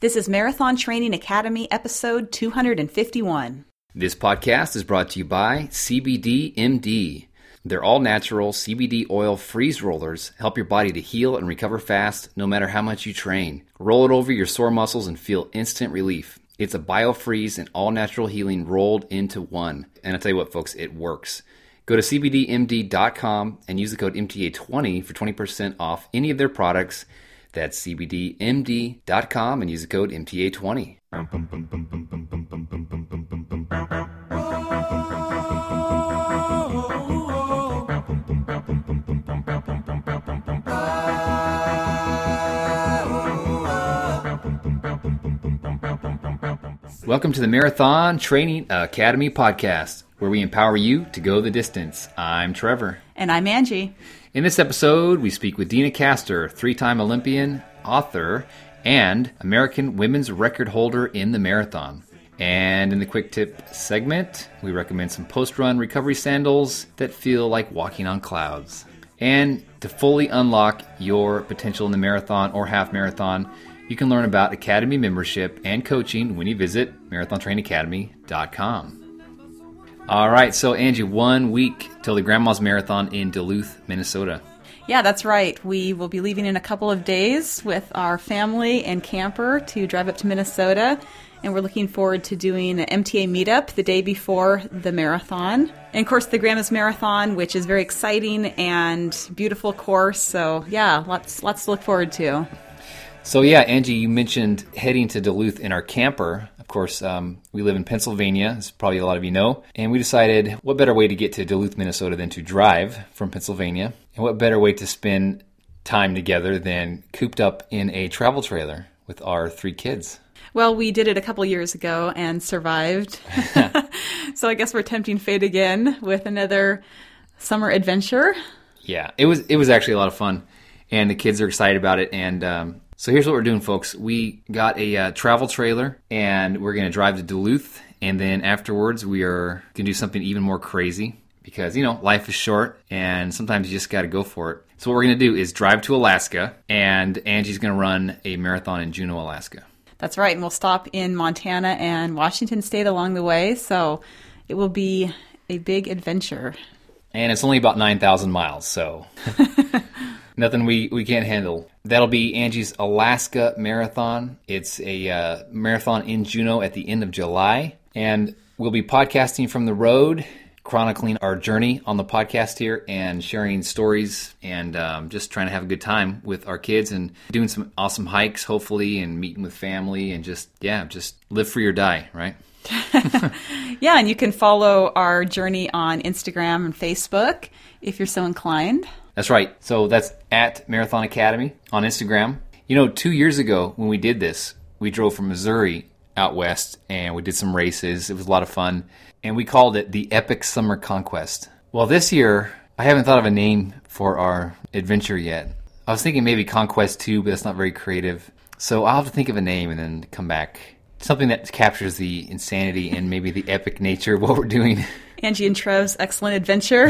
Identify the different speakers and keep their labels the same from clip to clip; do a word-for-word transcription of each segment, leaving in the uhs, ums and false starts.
Speaker 1: This is Marathon Training Academy, episode two hundred fifty-one.
Speaker 2: This podcast is brought to you by C B D M D. Their all-natural C B D oil freeze rollers help your body to heal and recover fast no matter how much you train. Roll it over your sore muscles and feel instant relief. It's a biofreeze and all-natural healing rolled into one. And I'll tell you what, folks, it works. Go to C B D M D dot com and use the code M T A twenty for twenty percent off any of their products. That's C B D M D dot com and use the code M T A twenty. Welcome to the Marathon Training Academy podcast, where we empower you to go the distance. I'm Trevor.
Speaker 1: And I'm Angie.
Speaker 2: In this episode, we speak with Deena Kastor, three-time Olympian, author, and American women's record holder in the marathon. And in the quick tip segment, we recommend some post-run recovery sandals that feel like walking on clouds. And to fully unlock your potential in the marathon or half marathon, you can learn about Academy membership and coaching when you visit marathon training academy dot com. All right, so Angie, one week till the Grandma's Marathon in Duluth, Minnesota.
Speaker 1: Yeah, that's right. We will be leaving in a couple of days with our family and camper to drive up to Minnesota, and we're looking forward to doing an M T A meetup the day before the marathon. And of course, the Grandma's Marathon, which is very exciting and beautiful course. So yeah, lots, lots to look forward to.
Speaker 2: So yeah, Angie, you mentioned heading to Duluth in our camper. Of course, um, we live in Pennsylvania, as probably a lot of you know, and we decided what better way to get to Duluth, Minnesota than to drive from Pennsylvania, and what better way to spend time together than cooped up in a travel trailer with our three kids.
Speaker 1: Well, we did it a couple years ago and survived, so I guess we're tempting fate again with another summer adventure.
Speaker 2: Yeah, it was it was actually a lot of fun, and the kids are excited about it, and um, So here's what we're doing, folks. We got a uh, travel trailer, and we're going to drive to Duluth, and then afterwards we are going to do something even more crazy because, you know, life is short, and sometimes you just got to go for it. So what we're going to do is drive to Alaska, and Angie's going to run a marathon in Juneau, Alaska.
Speaker 1: That's right, and we'll stop in Montana and Washington State along the way, so it will be a big adventure.
Speaker 2: And it's only about nine thousand miles, so... Nothing we, we can't handle. That'll be Angie's Alaska Marathon. It's a uh, marathon in Juneau at the end of July. And we'll be podcasting from the road, chronicling our journey on the podcast here and sharing stories and um, just trying to have a good time with our kids and doing some awesome hikes, hopefully, and meeting with family and just, yeah, just live free or die, right?
Speaker 1: Yeah, and you can follow our journey on Instagram and Facebook if you're so inclined.
Speaker 2: That's right. So that's at Marathon Academy on Instagram. You know, two years ago when we did this, we drove from Missouri out west and we did some races. It was a lot of fun. And we called it the Epic Summer Conquest. Well, this year, I haven't thought of a name for our adventure yet. I was thinking maybe Conquest two, but that's not very creative. So I'll have to think of a name and then come back. Something that captures the insanity and maybe the epic nature of what we're doing.
Speaker 1: Angie and Trev's excellent adventure.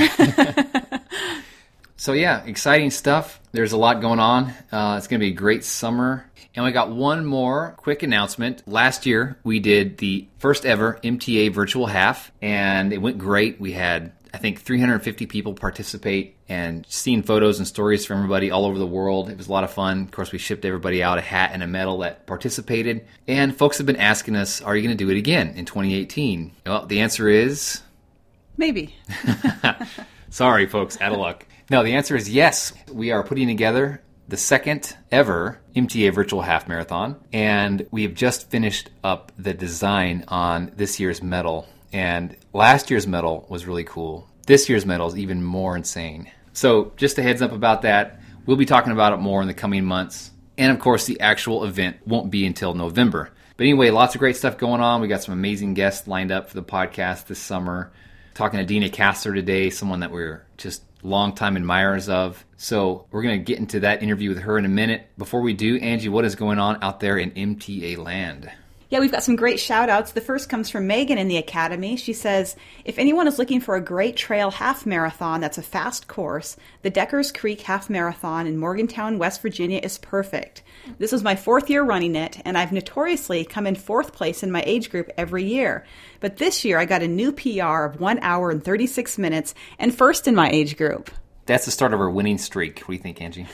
Speaker 2: So yeah, exciting stuff. There's a lot going on. Uh, it's going to be a great summer. And we got one more quick announcement. Last year, we did the first ever M T A virtual half, and it went great. We had, I think, three hundred fifty people participate, and seeing photos and stories from everybody all over the world. It was a lot of fun. Of course, we shipped everybody out a hat and a medal that participated. And folks have been asking us, are you going to do it again in twenty eighteen? Well, the answer is...
Speaker 1: Maybe.
Speaker 2: Sorry, folks, out of luck. No, the answer is yes. We are putting together the second ever M T A Virtual Half Marathon, and we have just finished up the design on this year's medal. And last year's medal was really cool. This year's medal is even more insane. So just a heads up about that. We'll be talking about it more in the coming months. And of course, the actual event won't be until November. But anyway, lots of great stuff going on. We got some amazing guests lined up for the podcast this summer. Talking to Deena Kastor today, someone that we're just longtime admirers of. So we're going to get into that interview with her in a minute. Before we do, Angie, what is going on out there in M T A land?
Speaker 1: Yeah, we've got some great shout outs. The first comes from Megan in the Academy. She says, if anyone is looking for a great trail half marathon that's a fast course, the Deckers Creek Half Marathon in Morgantown, West Virginia is perfect. This was my fourth year running it, and I've notoriously come in fourth place in my age group every year. But this year I got a new P R of one hour and thirty-six minutes and first in my age group.
Speaker 2: That's the start of our winning streak. What do you think, Angie?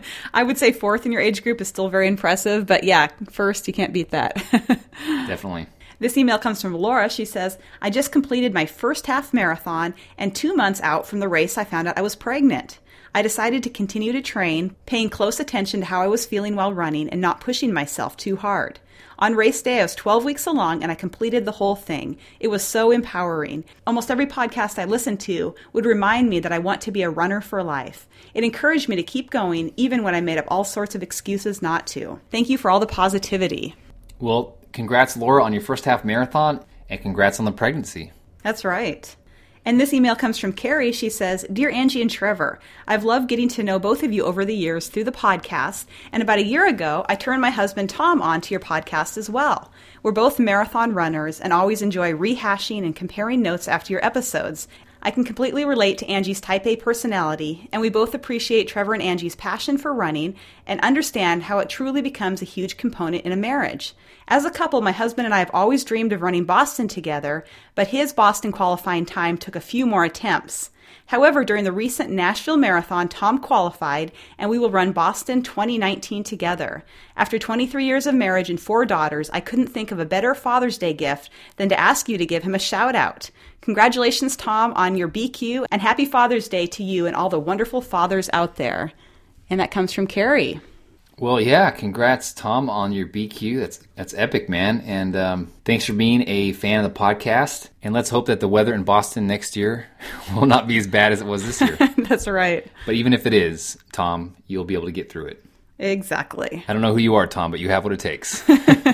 Speaker 1: I would say fourth in your age group is still very impressive, but yeah, first, you can't beat that.
Speaker 2: Definitely.
Speaker 1: This email comes from Laura. She says, I just completed my first half marathon, and two months out from the race, I found out I was pregnant. I decided to continue to train, paying close attention to how I was feeling while running and not pushing myself too hard. On race day, I was twelve weeks along and I completed the whole thing. It was so empowering. Almost every podcast I listened to would remind me that I want to be a runner for life. It encouraged me to keep going even when I made up all sorts of excuses not to. Thank you for all the positivity.
Speaker 2: Well, congrats, Laura, on your first half marathon, and congrats on the pregnancy.
Speaker 1: That's right. And this email comes from Carrie. She says, Dear Angie and Trevor, I've loved getting to know both of you over the years through the podcast, and about a year ago, I turned my husband Tom on to your podcast as well. We're both marathon runners and always enjoy rehashing and comparing notes after your episodes. I can completely relate to Angie's type A personality, and we both appreciate Trevor and Angie's passion for running and understand how it truly becomes a huge component in a marriage. As a couple, my husband and I have always dreamed of running Boston together, but his Boston qualifying time took a few more attempts. However, during the recent Nashville Marathon, Tom qualified, and we will run Boston twenty nineteen together. After twenty-three years of marriage and four daughters, I couldn't think of a better Father's Day gift than to ask you to give him a shout-out. Congratulations, Tom, on your B Q, and happy Father's Day to you and all the wonderful fathers out there. And that comes from Carrie.
Speaker 2: Well, yeah, congrats, Tom, on your B Q. That's that's epic, man. And um, thanks for being a fan of the podcast. And let's hope that the weather in Boston next year will not be as bad as it was this year.
Speaker 1: That's right.
Speaker 2: But even if it is, Tom, you'll be able to get through it.
Speaker 1: Exactly.
Speaker 2: I don't know who you are, Tom, but you have what it takes.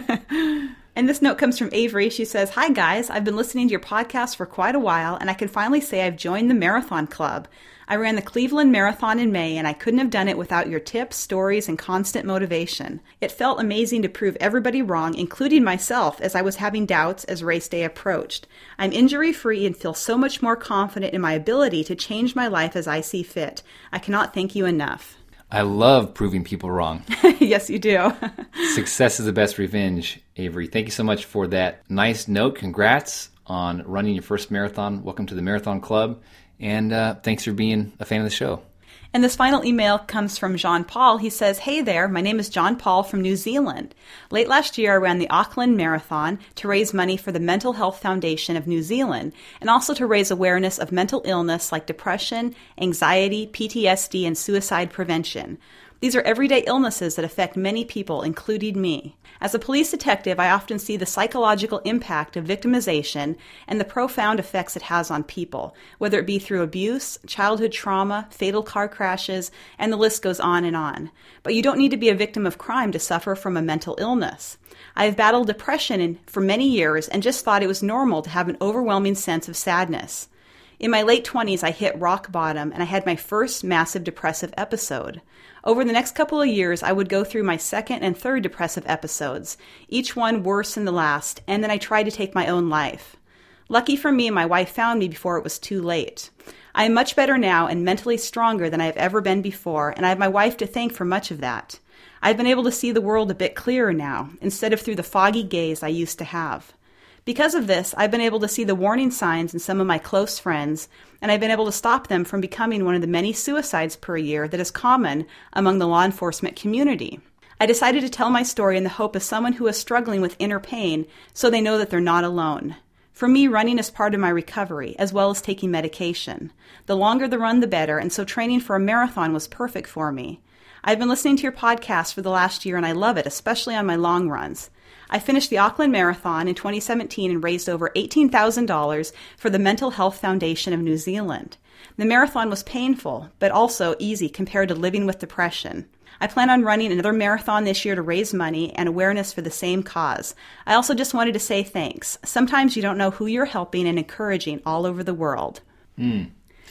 Speaker 1: And this note comes from Avery. She says, Hi, guys. I've been listening to your podcast for quite a while, and I can finally say I've joined the Marathon Club. I ran the Cleveland Marathon in May, and I couldn't have done it without your tips, stories, and constant motivation. It felt amazing to prove everybody wrong, including myself, as I was having doubts as race day approached. I'm injury-free and feel so much more confident in my ability to change my life as I see fit. I cannot thank you enough.
Speaker 2: I love proving people wrong.
Speaker 1: Yes, you do.
Speaker 2: Success is the best revenge, Avery. Thank you so much for that nice note. Congrats on running your first marathon. Welcome to the Marathon Club. And uh, thanks for being a fan of the show.
Speaker 1: And this final email comes from John Paul. He says, Hey there, my name is John Paul from New Zealand. Late last year, I ran the Auckland Marathon to raise money for the Mental Health Foundation of New Zealand and also to raise awareness of mental illness like depression, anxiety, P T S D, and suicide prevention. These are everyday illnesses that affect many people, including me. As a police detective, I often see the psychological impact of victimization and the profound effects it has on people, whether it be through abuse, childhood trauma, fatal car crashes, and the list goes on and on. But you don't need to be a victim of crime to suffer from a mental illness. I have battled depression for many years and just thought it was normal to have an overwhelming sense of sadness. In my late twenties, I hit rock bottom and I had my first massive depressive episode. Over the next couple of years, I would go through my second and third depressive episodes, each one worse than the last, and then I tried to take my own life. Lucky for me, my wife found me before it was too late. I am much better now and mentally stronger than I have ever been before, and I have my wife to thank for much of that. I've been able to see the world a bit clearer now, instead of through the foggy gaze I used to have. Because of this, I've been able to see the warning signs in some of my close friends, and I've been able to stop them from becoming one of the many suicides per year that is common among the law enforcement community. I decided to tell my story in the hope of someone who is struggling with inner pain so they know that they're not alone. For me, running is part of my recovery, as well as taking medication. The longer the run, the better, and so training for a marathon was perfect for me. I've been listening to your podcast for the last year, and I love it, especially on my long runs. I finished the Auckland Marathon in twenty seventeen and raised over eighteen thousand dollars for the Mental Health Foundation of New Zealand. The marathon was painful, but also easy compared to living with depression. I plan on running another marathon this year to raise money and awareness for the same cause. I also just wanted to say thanks. Sometimes you don't know who you're helping and encouraging all over the world.
Speaker 2: Mm.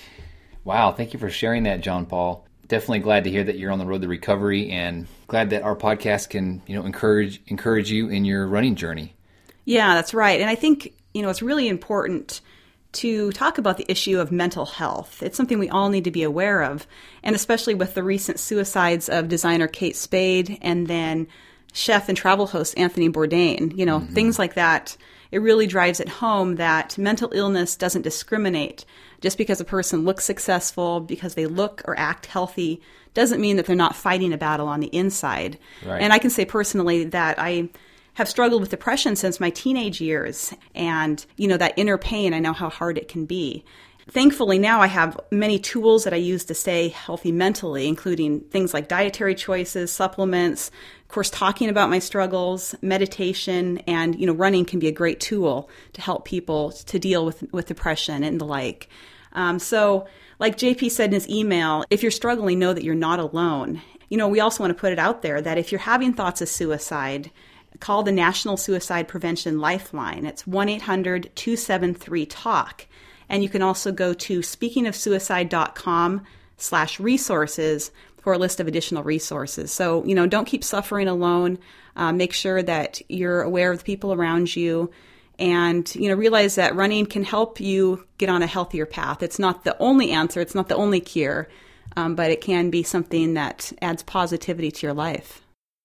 Speaker 2: Wow, thank you for sharing that, John Paul. Definitely glad to hear that you're on the road to recovery, and glad that our podcast can, you know, encourage encourage you in your running journey.
Speaker 1: Yeah, that's right. And I think, you know, it's really important to talk about the issue of mental health. It's something we all need to be aware of, and especially with the recent suicides of designer Kate Spade and then chef and travel host Anthony Bourdain. You know, mm-hmm. things like that. It really drives it home that mental illness doesn't discriminate. Just because a person looks successful, because they look or act healthy, doesn't mean that they're not fighting a battle on the inside.
Speaker 2: Right.
Speaker 1: And I can say personally that I have struggled with depression since my teenage years. And, you know, that inner pain, I know how hard it can be. Thankfully, now I have many tools that I use to stay healthy mentally, including things like dietary choices, supplements, of course, talking about my struggles, meditation, and, you know, running can be a great tool to help people to deal with, with depression and the like. Um, so, like J P said in his email, if you're struggling, know that you're not alone. You know, we also want to put it out there that if you're having thoughts of suicide, call the National Suicide Prevention Lifeline. It's one eight hundred two seven three talk. And you can also go to speakingofsuicide.com slash resources for a list of additional resources. So, you know, don't keep suffering alone. Uh, make sure that you're aware of the people around you and, you know, realize that running can help you get on a healthier path. It's not the only answer. It's not the only cure, um, but it can be something that adds positivity to your life.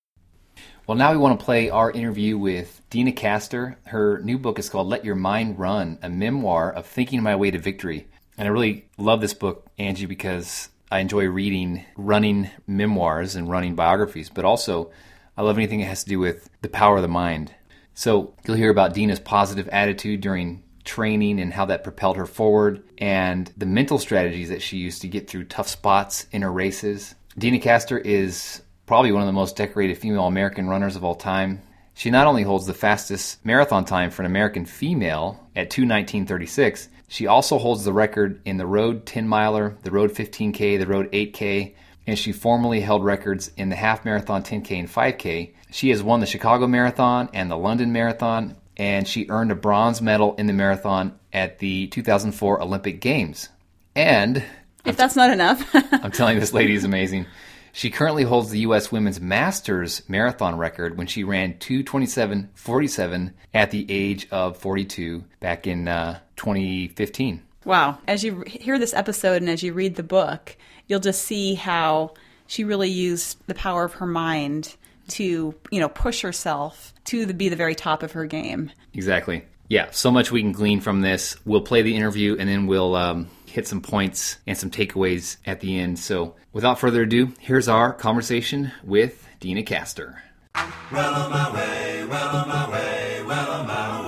Speaker 2: Well, now we want to play our interview with Deena Kastor. Her new book is called Let Your Mind Run, a memoir of thinking my way to victory. And I really love this book, Angie, because I enjoy reading running memoirs and running biographies, but also I love anything that has to do with the power of the mind. So you'll hear about Deena's positive attitude during training and how that propelled her forward, and the mental strategies that she used to get through tough spots in her races. Deena Kastor is probably one of the most decorated female American runners of all time. She not only holds the fastest marathon time for an American female at two nineteen thirty-six, she also holds the record in the road ten miler, the road fifteen K, the road eight K, and she formerly held records in the half marathon, ten K, and five K. She has won the Chicago Marathon and the London Marathon, and she earned a bronze medal in the marathon at the two thousand four Olympic Games. And
Speaker 1: if that's not enough,
Speaker 2: I'm telling you, this lady is amazing. She currently holds the U S Women's Masters marathon record when she ran two twenty-seven forty-seven at the age of forty-two back in uh, twenty fifteen.
Speaker 1: Wow. As you hear this episode and as you read the book, you'll just see how she really used the power of her mind to, you know, push herself to the, be the very top of her game.
Speaker 2: Exactly. Yeah, so much we can glean from this. We'll play the interview and then we'll um, hit some points and some takeaways at the end. So without further ado, here's our conversation with Deena Kastor. Well on my way, well on my way, well on my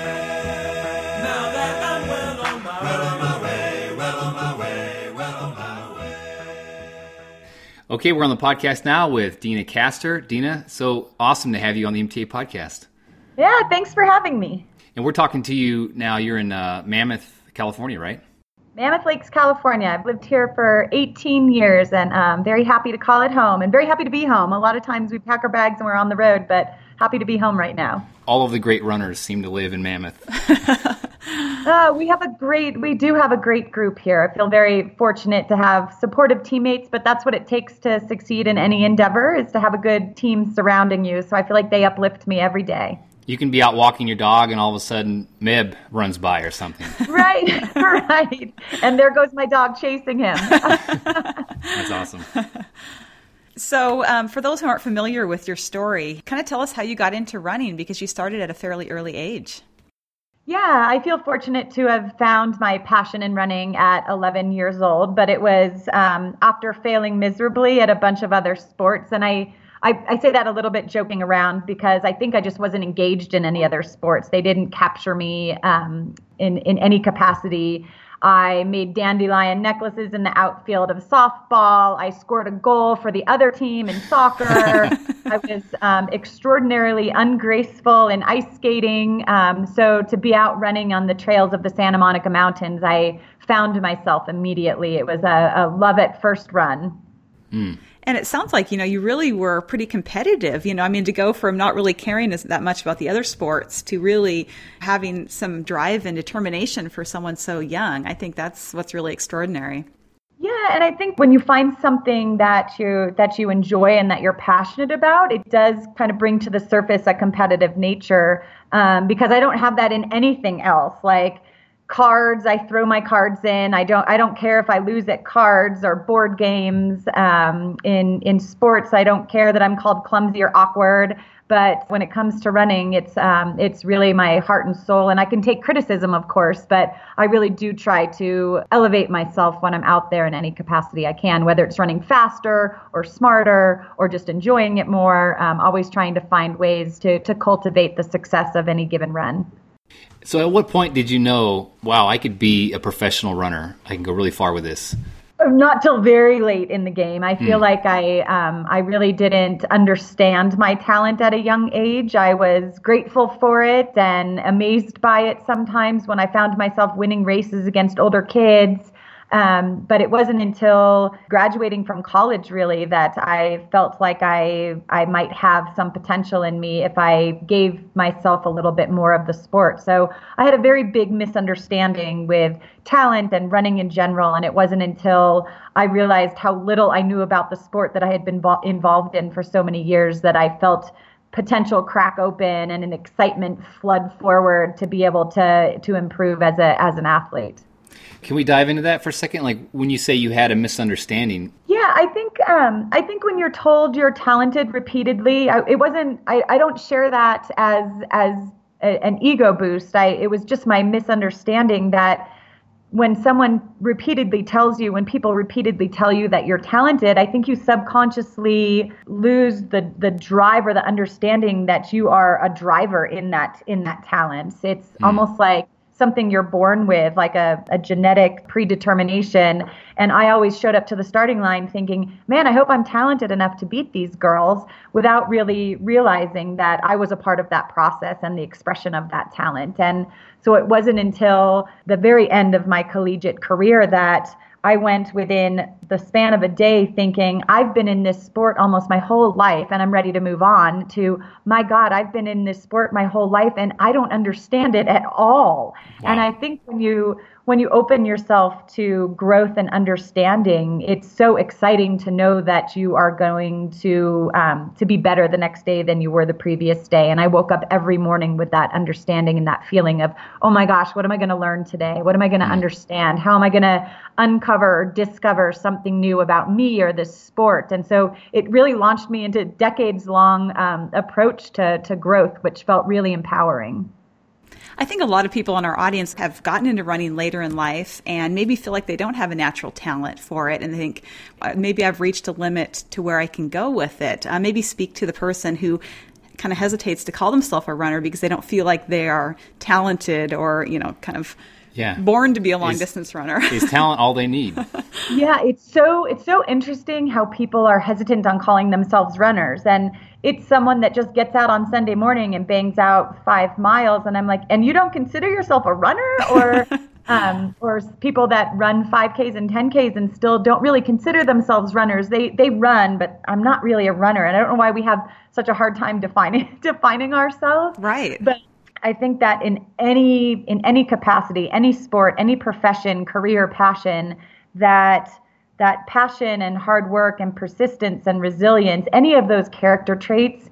Speaker 2: way. Now that I'm well on my way, well on my way, well on my way, well on my way. Okay, we're on the podcast now with Deena Kastor. Deena, so awesome to have you on the M T A podcast.
Speaker 3: Yeah, thanks for having me.
Speaker 2: And we're talking to you now. You're in uh, Mammoth, California, right?
Speaker 3: Mammoth Lakes, California. I've lived here for eighteen years, and I'm very happy to call it home and very happy to be home. A lot of times we pack our bags and we're on the road, but happy to be home right now.
Speaker 2: All of the great runners seem to live in Mammoth.
Speaker 3: uh, we have a great, we do have a great group here. I feel very fortunate to have supportive teammates, but that's what it takes to succeed in any endeavor, is to have a good team surrounding you. So I feel like they uplift me every day.
Speaker 2: You can be out walking your dog and all of a sudden Mib runs by or something.
Speaker 3: Right, right. And there goes my dog chasing him.
Speaker 2: That's awesome.
Speaker 1: So um, for those who aren't familiar with your story, kind of tell us how you got into running, because you started at a fairly early age.
Speaker 3: Yeah, I feel fortunate to have found my passion in running at eleven years old, but it was um, after failing miserably at a bunch of other sports. And I I, I say that a little bit joking around because I think I just wasn't engaged in any other sports. They didn't capture me um, in, in any capacity. I made dandelion necklaces in the outfield of softball. I scored a goal for the other team in soccer. I was um, extraordinarily ungraceful in ice skating. Um, so to be out running on the trails of the Santa Monica Mountains, I found myself immediately. It was a, a love at first run.
Speaker 2: Mm.
Speaker 1: And it sounds like, you know, you really were pretty competitive, you know, I mean, to go from not really caring as, that much about the other sports to really having some drive and determination for someone so young. I think that's what's really extraordinary.
Speaker 3: Yeah, and I think when you find something that you that you enjoy and that you're passionate about, it does kind of bring to the surface a competitive nature. Um, because I don't have that in anything else. Like cards, I throw my cards in. I don't I don't care if I lose at cards or board games. Um, in in sports, I don't care that I'm called clumsy or awkward. But when it comes to running, it's um, it's really my heart and soul. And I can take criticism, of course, but I really do try to elevate myself when I'm out there in any capacity I can, whether it's running faster or smarter or just enjoying it more. Um, always trying to find ways to to cultivate the success of any given run.
Speaker 2: So at what point did you know, wow, I could be a professional runner? I can go really far with this.
Speaker 3: Not till very late in the game. I feel mm. like I um, I really didn't understand my talent at a young age. I was grateful for it and amazed by it sometimes when I found myself winning races against older kids. Um, but it wasn't until graduating from college, really, that I felt like I I might have some potential in me if I gave myself a little bit more of the sport. So I had a very big misunderstanding with talent and running in general, and it wasn't until I realized how little I knew about the sport that I had been vo- involved in for so many years that I felt potential crack open and an excitement flood forward to be able to to improve as a as an athlete.
Speaker 2: Can we dive into that for a second? Like when you say you had a misunderstanding.
Speaker 3: Yeah, I think um, I think when you're told you're talented repeatedly, I, it wasn't. I, I don't share that as as a, an ego boost. I it was just my misunderstanding that when someone repeatedly tells you, when people repeatedly tell you that you're talented, I think you subconsciously lose the the drive or the understanding that you are a driver in that in that talent. It's mm. almost like something you're born with, like a, a genetic predetermination. And I always showed up to the starting line thinking, man, I hope I'm talented enough to beat these girls, without really realizing that I was a part of that process and the expression of that talent. And so it wasn't until the very end of my collegiate career that I went within the span of a day thinking, I've been in this sport almost my whole life and I'm ready to move on, to, my God, I've been in this sport my whole life and I don't understand it at all. Wow. And I think when you when you open yourself to growth and understanding, it's so exciting to know that you are going to um, to be better the next day than you were the previous day. And I woke up every morning with that understanding and that feeling of, oh my gosh, what am I going to learn today? What am I going to mm-hmm. understand? How am I going to uncover or discover something new about me or this sport? And so it really launched me into decades long um, approach to, to growth, which felt really empowering.
Speaker 1: I think a lot of people in our audience have gotten into running later in life and maybe feel like they don't have a natural talent for it. And they think, uh, maybe I've reached a limit to where I can go with it. Uh, maybe speak to the person who kind of hesitates to call themselves a runner because they don't feel like they are talented or, you know, kind of yeah. born to be a long is, distance runner.
Speaker 2: Is talent all they need?
Speaker 3: Yeah, it's so it's so interesting how people are hesitant on calling themselves runners. And it's someone that just gets out on Sunday morning and bangs out five miles. And I'm like, and you don't consider yourself a runner? Or um, or people that run five Ks and ten Ks and still don't really consider themselves runners. They they run, but I'm not really a runner. And I don't know why we have such a hard time defining defining ourselves.
Speaker 1: Right.
Speaker 3: But I think that in any in any capacity, any sport, any profession, career, passion, that that passion and hard work and persistence and resilience, any of those character traits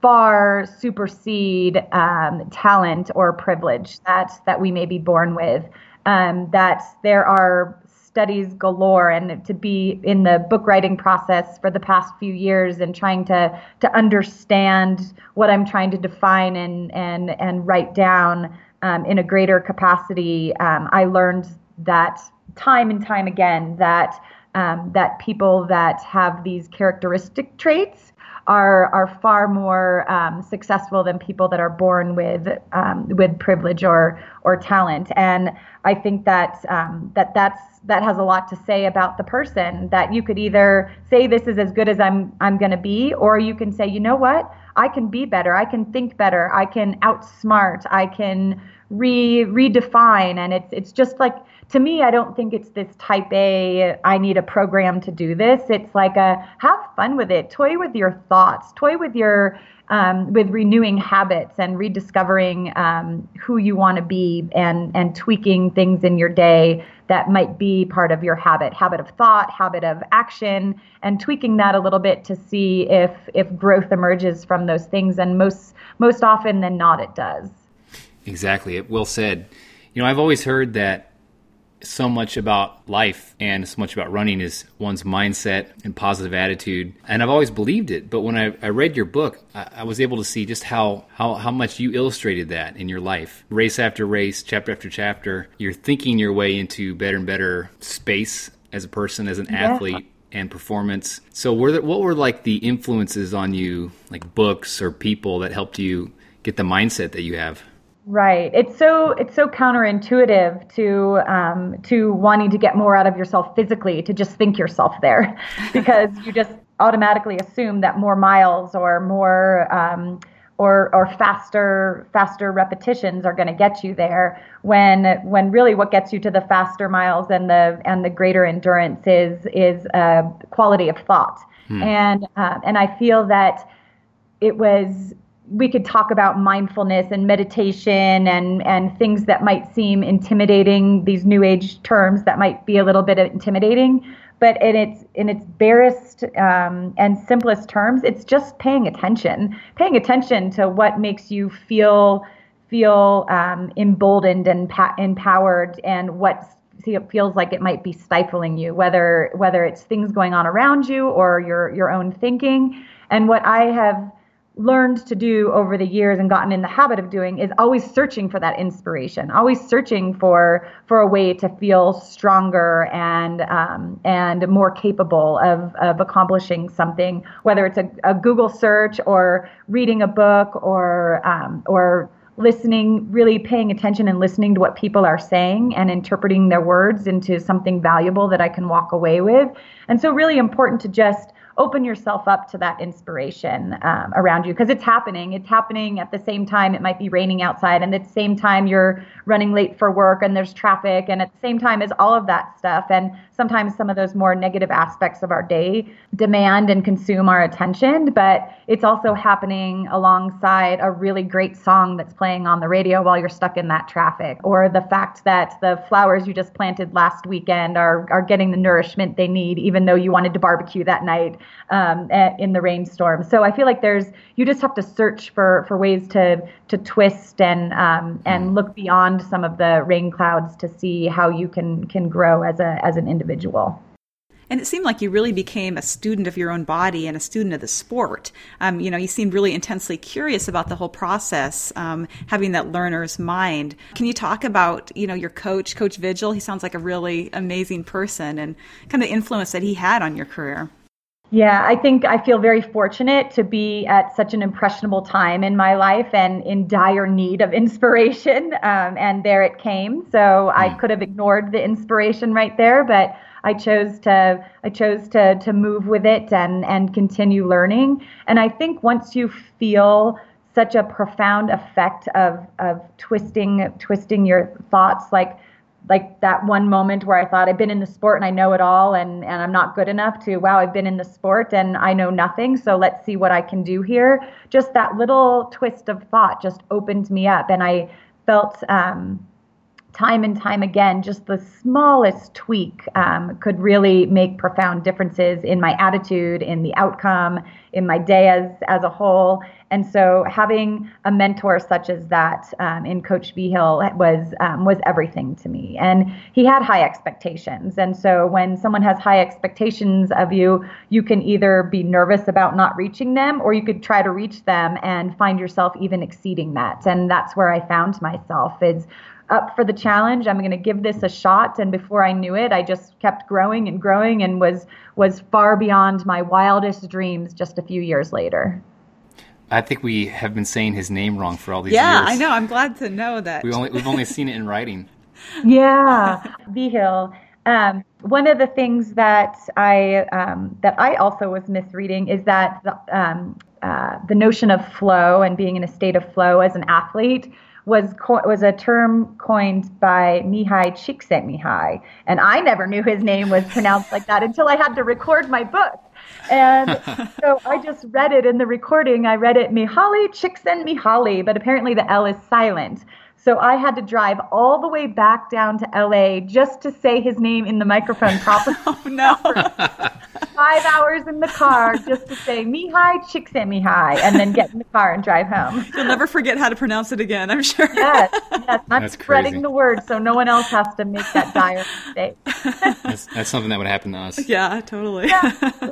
Speaker 3: far supersede um, talent or privilege that that we may be born with. Um, that there are studies galore, and to be in the book writing process for the past few years and trying to to understand what I'm trying to define and and and write down um, in a greater capacity, um, I learned that time and time again that um, that people that have these characteristic traits are are far more um, successful than people that are born with um, with privilege or or talent. And I think that um, that that's that has a lot to say about the person. That you could either say this is as good as I'm I'm going to be, or you can say, you know what, I can be better, I can think better, I can outsmart, I can re redefine. And it's it's just like, to me, I don't think it's this type A, I need a program to do this. It's like a have fun with it, toy with your thoughts, toy with your um, with renewing habits and rediscovering um, who you want to be and, and tweaking things in your day that might be part of your habit, habit of thought, habit of action, and tweaking that a little bit to see if if growth emerges from those things. And most most often than not, it does.
Speaker 2: Exactly. Well said. You know, I've always heard that so much about life and so much about running is one's mindset and positive attitude. And I've always believed it. But when I, I read your book, I, I was able to see just how, how, how much you illustrated that in your life. Race after race, chapter after chapter, you're thinking your way into better and better space as a person, as an yeah. athlete, and performance. So were there, what were like the influences on you, like books or people that helped you get the mindset that you have?
Speaker 3: Right. It's so it's so counterintuitive to um, to wanting to get more out of yourself physically, to just think yourself there, because you just automatically assume that more miles or more um, or or faster faster repetitions are going to get you there. When when really what gets you to the faster miles and the and the greater endurance is is uh, quality of thought. Hmm. And uh, and I feel that it was. We could talk about mindfulness and meditation and, and things that might seem intimidating, these new age terms that might be a little bit intimidating, but in its in its barest um, and simplest terms, it's just paying attention, paying attention to what makes you feel feel um, emboldened and pa- empowered, and what feels like it might be stifling you, whether whether it's things going on around you or your your own thinking. And what I have learned to do over the years and gotten in the habit of doing is always searching for that inspiration, always searching for for a way to feel stronger and um, and more capable of, of accomplishing something, whether it's a, a Google search or reading a book or um, or listening, really paying attention and listening to what people are saying and interpreting their words into something valuable that I can walk away with. And so really important to just open yourself up to that inspiration um, around you, because it's happening. It's happening at the same time it might be raining outside, and at the same time you're running late for work and there's traffic, and at the same time as all of that stuff. And sometimes some of those more negative aspects of our day demand and consume our attention, but it's also happening alongside a really great song that's playing on the radio while you're stuck in that traffic, or the fact that the flowers you just planted last weekend are, are getting the nourishment they need, even though you wanted to barbecue that night um, in the rainstorm. So I feel like there's, you just have to search for, for ways to, to twist and, um, and look beyond some of the rain clouds to see how you can, can grow as a, as an individual.
Speaker 1: And it seemed like you really became a student of your own body and a student of the sport. Um, you know, you seemed really intensely curious about the whole process, um, having that learner's mind. Can you talk about, you know, your coach, Coach Vigil? He sounds like a really amazing person, and kind of the influence that he had on your career.
Speaker 3: Yeah, I think I feel very fortunate to be at such an impressionable time in my life and in dire need of inspiration. Um, and there it came. So I could have ignored the inspiration right there, but I chose to I chose to to move with it and and continue learning. And I think once you feel such a profound effect of of twisting twisting your thoughts, like like that one moment where I thought I've been in the sport and I know it all and, and I'm not good enough, to, wow, I've been in the sport and I know nothing, so let's see what I can do here. Just that little twist of thought just opened me up, and I felt um, time and time again, just the smallest tweak um, could really make profound differences in my attitude, in the outcome, in my day as, as a whole. And so having a mentor such as that um, in Coach Vigil was um, was everything to me. And he had high expectations. And so when someone has high expectations of you, you can either be nervous about not reaching them, or you could try to reach them and find yourself even exceeding that. And that's where I found myself, is up for the challenge. I'm going to give this a shot. And before I knew it, I just kept growing and growing and was was far beyond my wildest dreams just a few years later.
Speaker 2: I think we have been saying his name wrong for all these
Speaker 1: yeah,
Speaker 2: years.
Speaker 1: Yeah, I know. I'm glad to know that.
Speaker 2: We only, we've only seen it in writing.
Speaker 3: Yeah, Vigil. Um, one of the things that I um, that I also was misreading is that the, um, uh, the notion of flow and being in a state of flow as an athlete was co- was a term coined by Mihai Csikszentmihalyi, and I never knew his name was pronounced like that until I had to record my book. And so I just read it in the recording. I read it Mihaly Csikszentmihalyi, but apparently the L is silent. So I had to drive all the way back down to L A just to say his name in the microphone properly.
Speaker 1: Oh, no.
Speaker 3: Five hours in the car just to say Mihai Csikszentmihalyi and then get in the car and drive home.
Speaker 1: You'll never forget how to pronounce it again, I'm sure.
Speaker 3: Yes, yes. I'm
Speaker 2: That's
Speaker 3: spreading
Speaker 2: crazy.
Speaker 3: the word so no one else has to make that dire mistake.
Speaker 4: That's, that's something that would happen to us.
Speaker 1: Yeah, totally.
Speaker 3: Yeah.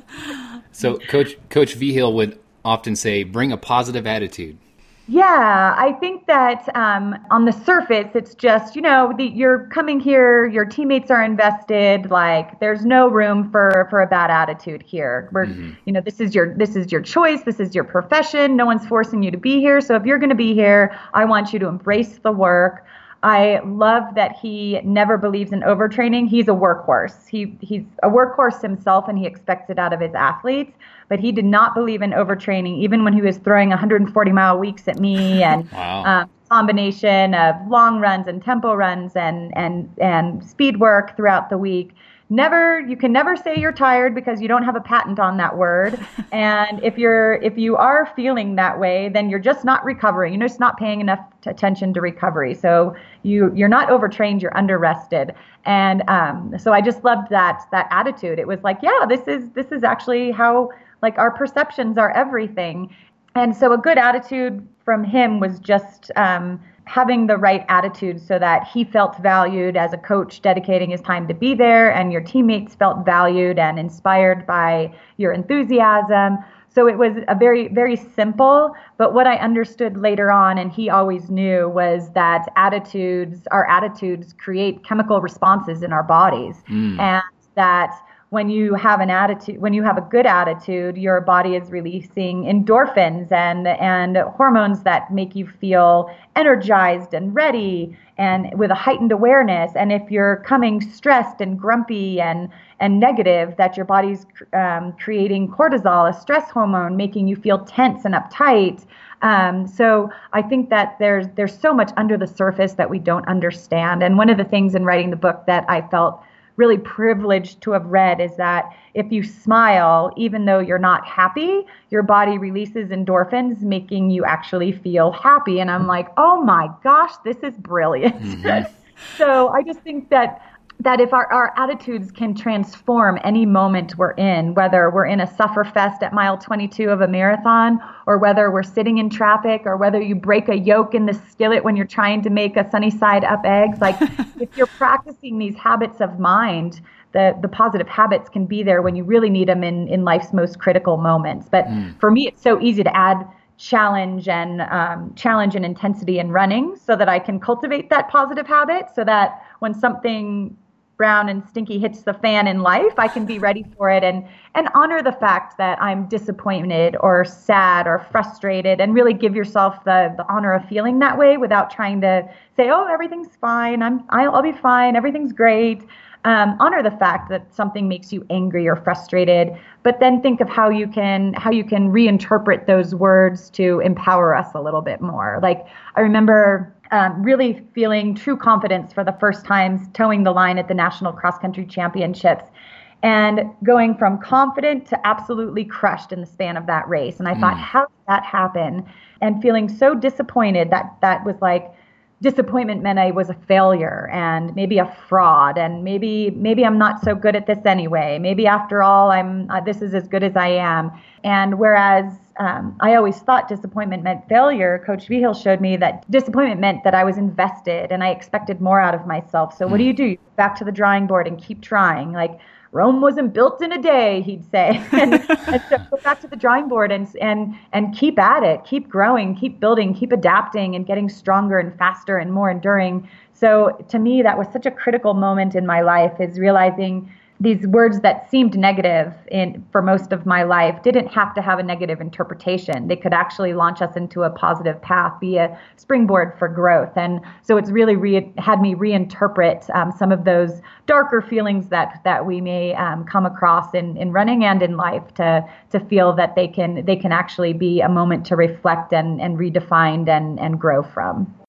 Speaker 4: So Coach Coach Vigil would often say, bring a positive attitude.
Speaker 3: Yeah, I think that um, on the surface, it's just, you know, the, you're coming here, your teammates are invested, like there's no room for, for a bad attitude here. We're, mm-hmm. you know, this is your this is your choice. This is your profession. No one's forcing you to be here. So if you're going to be here, I want you to embrace the work. I love that he never believes in overtraining. He's a workhorse. He he's a workhorse himself, and he expects it out of his athletes. But he did not believe in overtraining, even when he was throwing one hundred forty mile weeks at me, and
Speaker 4: wow.
Speaker 3: um, combination of long runs and tempo runs and and and speed work throughout the week. Never, you can never say you're tired because you don't have a patent on that word. And if you're, if you are feeling that way, then you're just not recovering. You're just not paying enough t- attention to recovery. So you, you're not overtrained. You're under rested. And um, so I just loved that that attitude. It was like, yeah, this is this is actually how, like, our perceptions are everything. And so a good attitude from him was just um, having the right attitude so that he felt valued as a coach, dedicating his time to be there, and your teammates felt valued and inspired by your enthusiasm. So it was a very, very simple, but what I understood later on, and he always knew, was that attitudes, our attitudes create chemical responses in our bodies. Mm. And that when you have an attitude, when you have a good attitude, your body is releasing endorphins and and hormones that make you feel energized and ready and with a heightened awareness. And if you're coming stressed and grumpy and and negative, that your body's um, creating cortisol, a stress hormone, making you feel tense and uptight. Um, so I think that there's there's so much under the surface that we don't understand. And one of the things in writing the book that I felt really privileged to have read is that if you smile, even though you're not happy, your body releases endorphins, making you actually feel happy. And I'm like, oh my gosh, this is brilliant. Mm-hmm. So I just think that that if our, our attitudes can transform any moment we're in, whether we're in a sufferfest at mile twenty-two of a marathon, or whether we're sitting in traffic, or whether you break a yolk in the skillet when you're trying to make a sunny side up eggs, like if you're practicing these habits of mind, the, the positive habits can be there when you really need them in, in life's most critical moments. But mm. for me, it's so easy to add challenge and um, challenge and intensity in running so that I can cultivate that positive habit, so that when something brown and stinky hits the fan in life, I can be ready for it and and honor the fact that I'm disappointed or sad or frustrated, and really give yourself the, the honor of feeling that way without trying to say, oh, everything's fine, I'm I'll, I'll be fine, everything's great. Um, honor the fact that something makes you angry or frustrated, but then think of how you can how you can reinterpret those words to empower us a little bit more. Like I remember Um, really feeling true confidence for the first time towing the line at the National Cross Country Championships, and going from confident to absolutely crushed in the span of that race. And I mm. thought, how did that happen? And feeling so disappointed that that was like, disappointment meant I was a failure and maybe a fraud, and maybe maybe I'm not so good at this anyway. Maybe after all, I'm uh, this is as good as I am. And whereas um, I always thought disappointment meant failure, Coach Vigil showed me that disappointment meant that I was invested and I expected more out of myself. So mm. what do you do? You go back to the drawing board and keep trying. Like Rome wasn't built in a day, he'd say. and, and so go back to the drawing board and and and keep at it, keep growing, keep building, keep adapting, and getting stronger and faster and more enduring. So to me, that was such a critical moment in my life, is realizing these words that seemed negative in for most of my life didn't have to have a negative interpretation. They could actually launch us into a positive path, be a springboard for growth. And so it's really re- had me reinterpret um, some of those darker feelings that that we may um, come across in, in running and in life, to to feel that they can they can actually be a moment to reflect and, and redefine and, and grow from.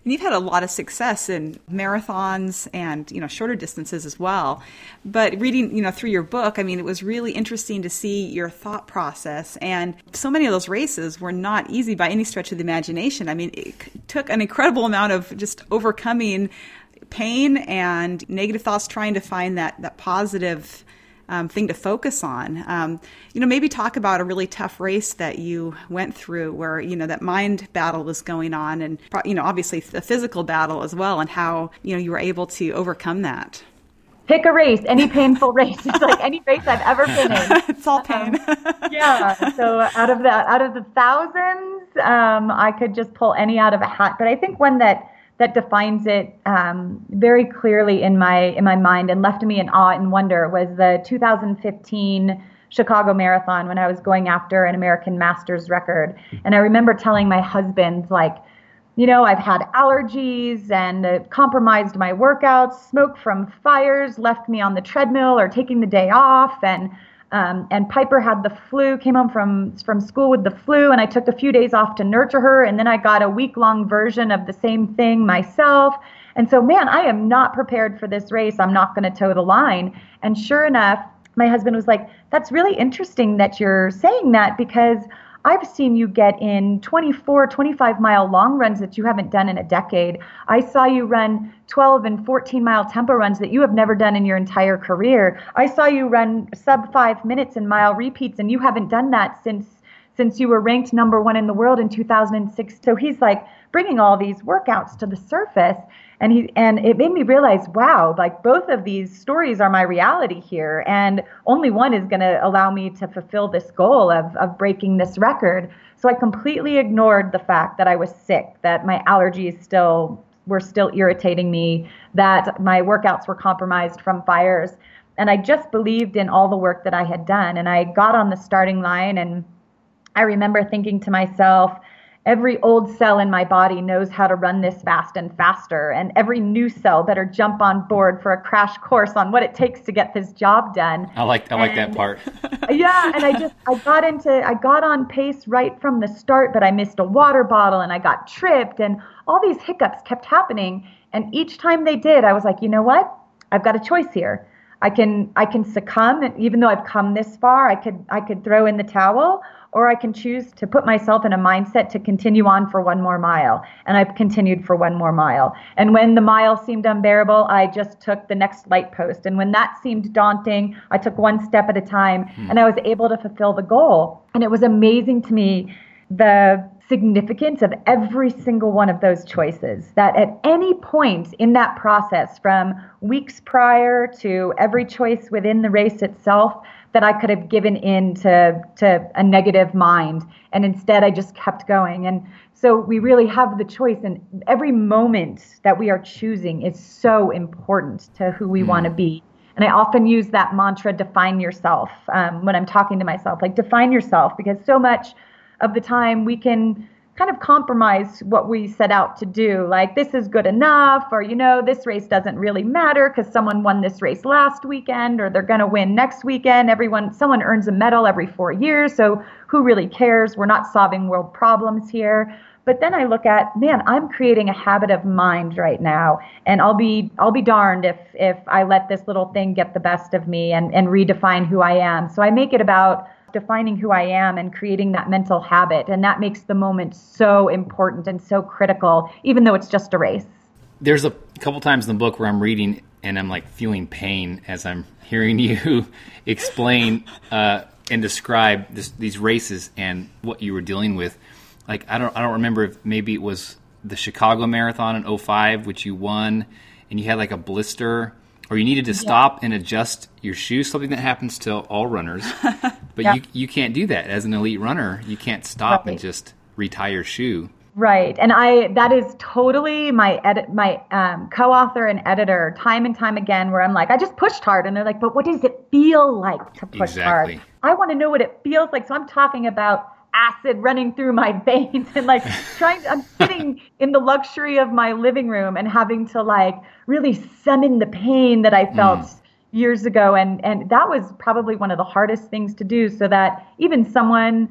Speaker 1: And you've had a lot of success in marathons and, you know, shorter distances as well. But reading, you know, through your book, I mean, it was really interesting to see your thought process. And so many of those races were not easy by any stretch of the imagination. I mean, it took an incredible amount of just overcoming pain and negative thoughts, trying to find that, that positive Um, thing to focus on. Um, you know, maybe talk about a really tough race that you went through where, you know, that mind battle was going on and, you know, obviously the physical battle as well, and how, you know, you were able to overcome that.
Speaker 3: Pick a race, any painful race. It's like any race I've ever been in.
Speaker 1: It's all pain.
Speaker 3: Um, yeah. So out of the, out of the thousands, um, I could just pull any out of a hat. But I think one that that defines it um, very clearly in my in my mind and left me in awe and wonder was the two thousand fifteen Chicago Marathon, when I was going after an American Masters record. And I remember telling my husband, like, you know, I've had allergies and it compromised my workouts. Smoke from fires left me on the treadmill or taking the day off. And Um, and Piper had the flu, came home from from school with the flu, and I took a few days off to nurture her, and then I got a week-long version of the same thing myself. And so, man, I am not prepared for this race. I'm not going to toe the line. And sure enough, my husband was like, that's really interesting that you're saying that, because I've seen you get in twenty-four, twenty-five mile long runs that you haven't done in a decade. I saw you run twelve and fourteen mile tempo runs that you have never done in your entire career. I saw you run sub five minutes in mile repeats, and you haven't done that since since you were ranked number one in the world in two thousand six. So he's like bringing all these workouts to the surface. And he and it made me realize, wow, like both of these stories are my reality here. And only one is going to allow me to fulfill this goal of, of breaking this record. So I completely ignored the fact that I was sick, that my allergies still were still irritating me, that my workouts were compromised from fires. And I just believed in all the work that I had done. And I got on the starting line, and I remember thinking to myself, every old cell in my body knows how to run this fast and faster, and every new cell better jump on board for a crash course on what it takes to get this job done.
Speaker 4: I like I like
Speaker 3: and,
Speaker 4: that part.
Speaker 3: Yeah, and I just I got into I got on pace right from the start, but I missed a water bottle and I got tripped, and all these hiccups kept happening. And each time they did, I was like, you know what? I've got a choice here. I can I can succumb, and even though I've come this far, I could I could throw in the towel, or I can choose to put myself in a mindset to continue on for one more mile. And I've continued for one more mile. And when the mile seemed unbearable, I just took the next light post. And when that seemed daunting, I took one step at a time, hmm. and I was able to fulfill the goal. And it was amazing to me, the significance of every single one of those choices, that at any point in that process, from weeks prior to every choice within the race itself, that I could have given in to, to a negative mind. And instead, I just kept going. And so we really have the choice. And every moment that we are choosing is so important to who we mm. want to be. And I often use that mantra, define yourself, um, when I'm talking to myself, like define yourself, because so much of the time we can kind of compromise what we set out to do. Like, this is good enough, or, you know, this race doesn't really matter because someone won this race last weekend, or they're going to win next weekend. Everyone, someone earns a medal every four years. So who really cares? We're not solving world problems here. But then I look at, man, I'm creating a habit of mind right now. And I'll be, I'll be darned if, if I let this little thing get the best of me and, and redefine who I am. So I make it about defining who I am and creating that mental habit. And that makes the moment so important and so critical, even though it's just a race.
Speaker 4: There's a couple times in the book where I'm reading and I'm like feeling pain as I'm hearing you explain uh, and describe this, these races and what you were dealing with. Like, I don't, I don't remember if maybe it was the Chicago Marathon in oh five, which you won, and you had like a blister, or you needed to stop yeah. and adjust your shoes, something that happens to all runners. But yeah. you you can't do that as an elite runner. You can't stop right. and just retie your shoe.
Speaker 3: Right. And I that is totally my edit my um, co-author and editor, time and time again, where I'm like, I just pushed hard. And they're like, but what does it feel like to push
Speaker 4: exactly.
Speaker 3: hard? I want to know what it feels like. So I'm talking about acid running through my veins and like trying to, I'm sitting in the luxury of my living room and having to like really summon the pain that I felt mm. years ago. And, and that was probably one of the hardest things to do, so that even someone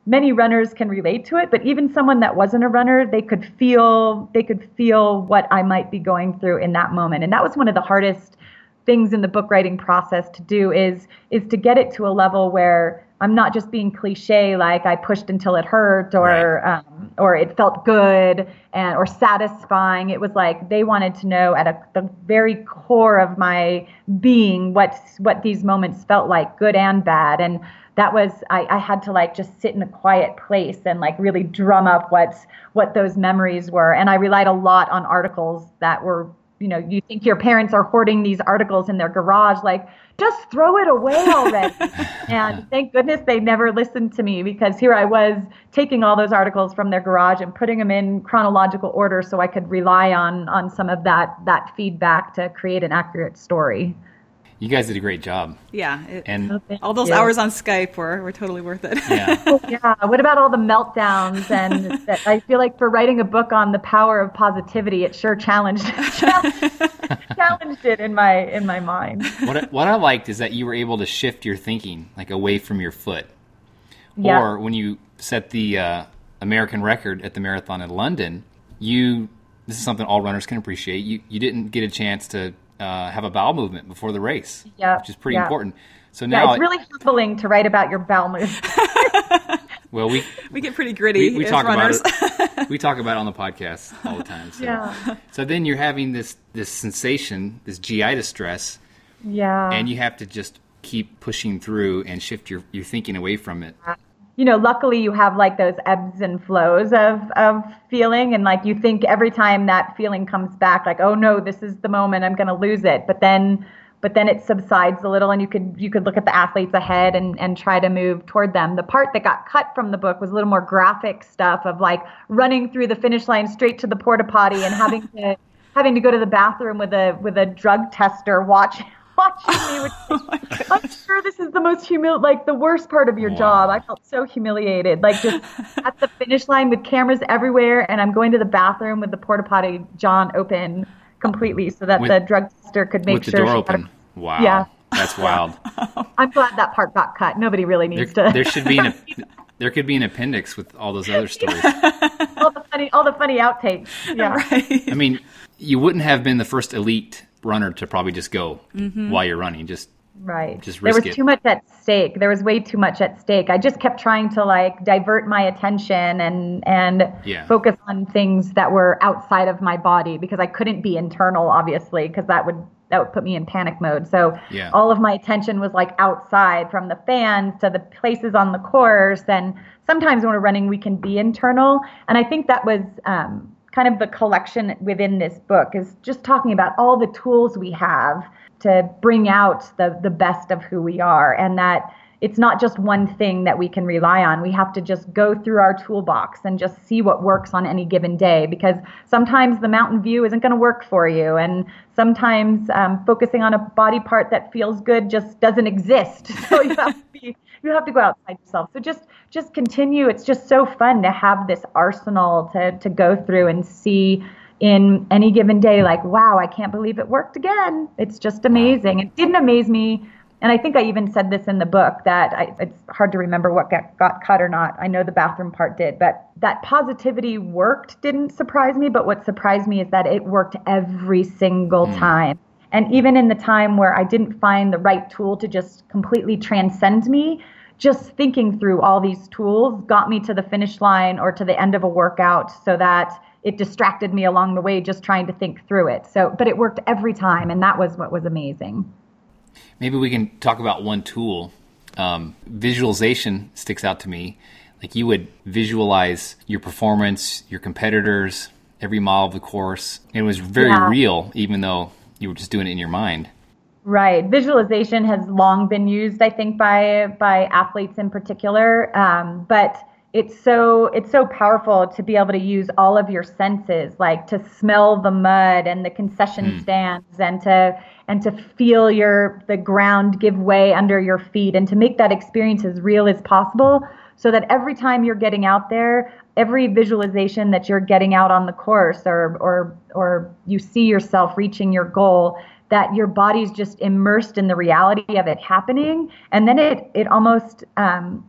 Speaker 3: many runners can relate to it, but even someone that wasn't a runner, they could feel they could feel what I might be going through in that moment. And that was one of the hardest things in the book writing process to do is is to get it to a level where I'm not just being cliche, like I pushed until it hurt or right. um, or it felt good and or satisfying. It was like they wanted to know at a, the very core of my being what what these moments felt like, good and bad. And that was I, I had to like just sit in a quiet place and like really drum up what what those memories were. And I relied a lot on articles that were, you know, you think your parents are hoarding these articles in their garage, like, just throw it away already. And thank goodness they never listened to me, because here I was taking all those articles from their garage and putting them in chronological order so I could rely on on some of that that feedback to create an accurate story.
Speaker 4: You guys did a great job.
Speaker 1: Yeah. It,
Speaker 4: and
Speaker 3: oh,
Speaker 1: all those
Speaker 3: you.
Speaker 1: hours on Skype were, were totally worth it.
Speaker 4: Yeah.
Speaker 3: Oh, yeah. What about all the meltdowns? And that, I feel like for writing a book on the power of positivity, it sure challenged challenged, challenged it in my in my mind.
Speaker 4: What I, what I liked is that you were able to shift your thinking like away from your foot.
Speaker 3: Yeah.
Speaker 4: Or when you set the uh, American record at the marathon in London, you this is something all runners can appreciate. You you didn't get a chance to Uh, have a bowel movement before the race,
Speaker 3: yeah,
Speaker 4: which is pretty
Speaker 3: yeah.
Speaker 4: important. So
Speaker 3: Yeah,
Speaker 4: now,
Speaker 3: it's really humbling to write about your bowel movement.
Speaker 4: well, we
Speaker 1: we get pretty gritty
Speaker 4: we, we
Speaker 1: as
Speaker 4: talk
Speaker 1: runners.
Speaker 4: about it. We talk about it on the podcast all the time. So.
Speaker 3: Yeah.
Speaker 4: So then you're having this this sensation, this G I distress,
Speaker 3: Yeah.
Speaker 4: and you have to just keep pushing through and shift your your thinking away from it.
Speaker 3: You know, luckily you have like those ebbs and flows of, of feeling. And like you think every time that feeling comes back, like, oh no, this is the moment, I'm going to lose it. But then but then it subsides a little and you could you could look at the athletes ahead and, and try to move toward them. The part that got cut from the book was a little more graphic stuff of like running through the finish line straight to the porta potty and having to having to go to the bathroom with a with a drug tester watching. watching me. Which, oh I'm sure this is the most humil, like the worst part of your
Speaker 4: wow.
Speaker 3: job. I felt so humiliated, like just at the finish line with cameras everywhere, and I'm going to the bathroom with the porta potty John open completely so that
Speaker 4: with,
Speaker 3: the drug tester could make
Speaker 4: with the
Speaker 3: sure
Speaker 4: door
Speaker 3: she
Speaker 4: open.
Speaker 3: Got a,
Speaker 4: wow,
Speaker 3: yeah,
Speaker 4: that's wild.
Speaker 3: I'm glad that part got cut. Nobody really needs
Speaker 4: there,
Speaker 3: to.
Speaker 4: There should be an there could be an appendix with all those other stories.
Speaker 3: all the funny, all the funny outtakes. Yeah,
Speaker 1: Right.
Speaker 4: I mean, you wouldn't have been the first elite runner to probably just go
Speaker 1: mm-hmm.
Speaker 4: while you're running. Just
Speaker 3: right.
Speaker 4: Just
Speaker 3: there
Speaker 4: risk
Speaker 3: was
Speaker 4: it.
Speaker 3: too much at stake. There was way too much at stake. I just kept trying to like divert my attention and and
Speaker 4: Yeah.
Speaker 3: focus on things that were outside of my body because I couldn't be internal, obviously, because that would that would put me in panic mode. So
Speaker 4: Yeah.
Speaker 3: all of my attention was like outside, from the fans to the places on the course. And sometimes when we're running, we can be internal. And I think that was um, kind of the collection within this book, is just talking about all the tools we have to bring out the the best of who we are, and that it's not just one thing that we can rely on. We have to just go through our toolbox and just see what works on any given day, because sometimes the mountain view isn't going to work for you, and sometimes um, focusing on a body part that feels good just doesn't exist. So you have to be, you have to go outside yourself. So just just continue. It's just so fun to have this arsenal to to go through and see in any given day, like, wow, I can't believe it worked again. It's just amazing. It didn't amaze me. And I think I even said this in the book that I, it's hard to remember what got, got cut or not. I know the bathroom part did, but that positivity worked didn't surprise me. But what surprised me is that it worked every single mm. time. And even in the time where I didn't find the right tool to just completely transcend me, just thinking through all these tools got me to the finish line or to the end of a workout, so that it distracted me along the way just trying to think through it. So, but it worked every time, and that was what was amazing.
Speaker 4: Maybe we can talk about one tool. Um, visualization sticks out to me. Like you would visualize your performance, your competitors, every mile of the course. And it was very
Speaker 3: Yeah.
Speaker 4: real, even though you were just doing it in your mind.
Speaker 3: Right. Visualization has long been used, I think, by by athletes in particular. Um, but it's so it's so powerful to be able to use all of your senses, like to smell the mud and the concession mm. stands, and to and to feel your the ground give way under your feet, and to make that experience as real as possible, so that every time you're getting out there, every visualization that you're getting out on the course, or or or you see yourself reaching your goal, that your body's just immersed in the reality of it happening. And then it it almost um,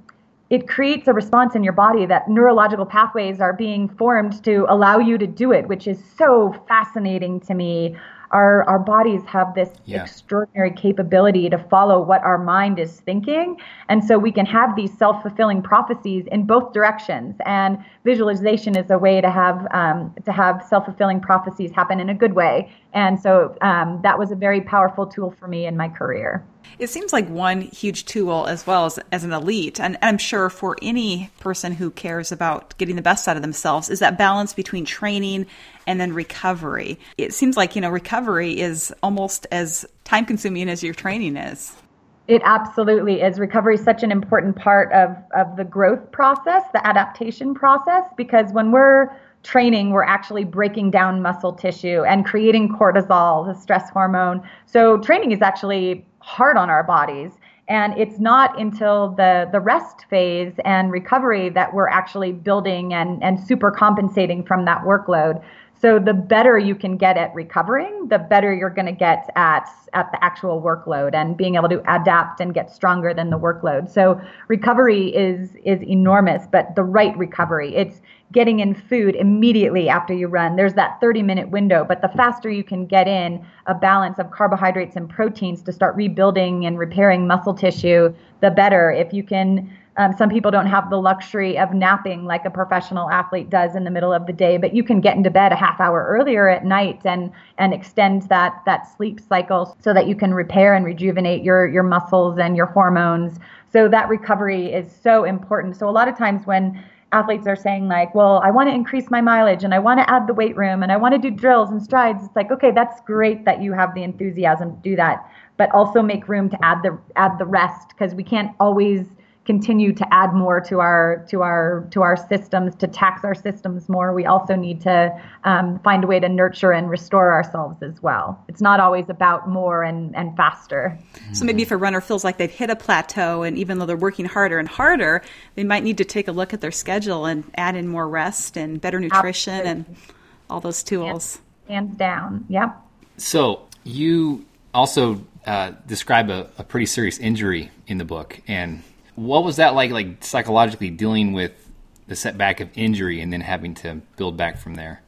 Speaker 3: it creates a response in your body that neurological pathways are being formed to allow you to do it, which is so fascinating to me. Our our bodies have this yeah. extraordinary capability to follow what our mind is thinking. And so we can have these self-fulfilling prophecies in both directions. And visualization is a way to have um, to have self-fulfilling prophecies happen in a good way. And so um, that was a very powerful tool for me in my career.
Speaker 1: It seems like one huge tool as well as, as an elite, and I'm sure for any person who cares about getting the best out of themselves, is that balance between training and then recovery. It seems like, you know, recovery is almost as time consuming as your training is.
Speaker 3: It absolutely is. Recovery is such an important part of, of the growth process, the adaptation process, because when we're training, we're actually breaking down muscle tissue and creating cortisol, the stress hormone. So training is actually hard on our bodies. And it's not until the, the rest phase and recovery that we're actually building and, and super compensating from that workload. So the better you can get at recovering, the better you're going to get at, at the actual workload and being able to adapt and get stronger than the workload. So recovery is, is enormous, but the right recovery, it's getting in food immediately after you run. There's that thirty minute window, but the faster you can get in a balance of carbohydrates and proteins to start rebuilding and repairing muscle tissue, the better. If you can, um, some people don't have the luxury of napping like a professional athlete does in the middle of the day, but you can get into bed a half hour earlier at night and, and extend that, that sleep cycle so that you can repair and rejuvenate your, your muscles and your hormones. So that recovery is so important. So a lot of times when athletes are saying like, well, I want to increase my mileage and I want to add the weight room and I want to do drills and strides. It's like, okay, that's great that you have the enthusiasm to do that, but also make room to add the add the rest, because we can't always continue to add more to our to our to our systems, to tax our systems more. We also need to um, find a way to nurture and restore ourselves as well. It's not always about more and, and faster.
Speaker 1: So maybe if a runner feels like they've hit a plateau, and even though they're working harder and harder, they might need to take a look at their schedule and add in more rest and better nutrition Absolutely. And all those tools.
Speaker 3: Hands down. Yep.
Speaker 4: So you also uh, describe a, a pretty serious injury in the book, and what was that like, like psychologically dealing with the setback of injury and then having to build back from there?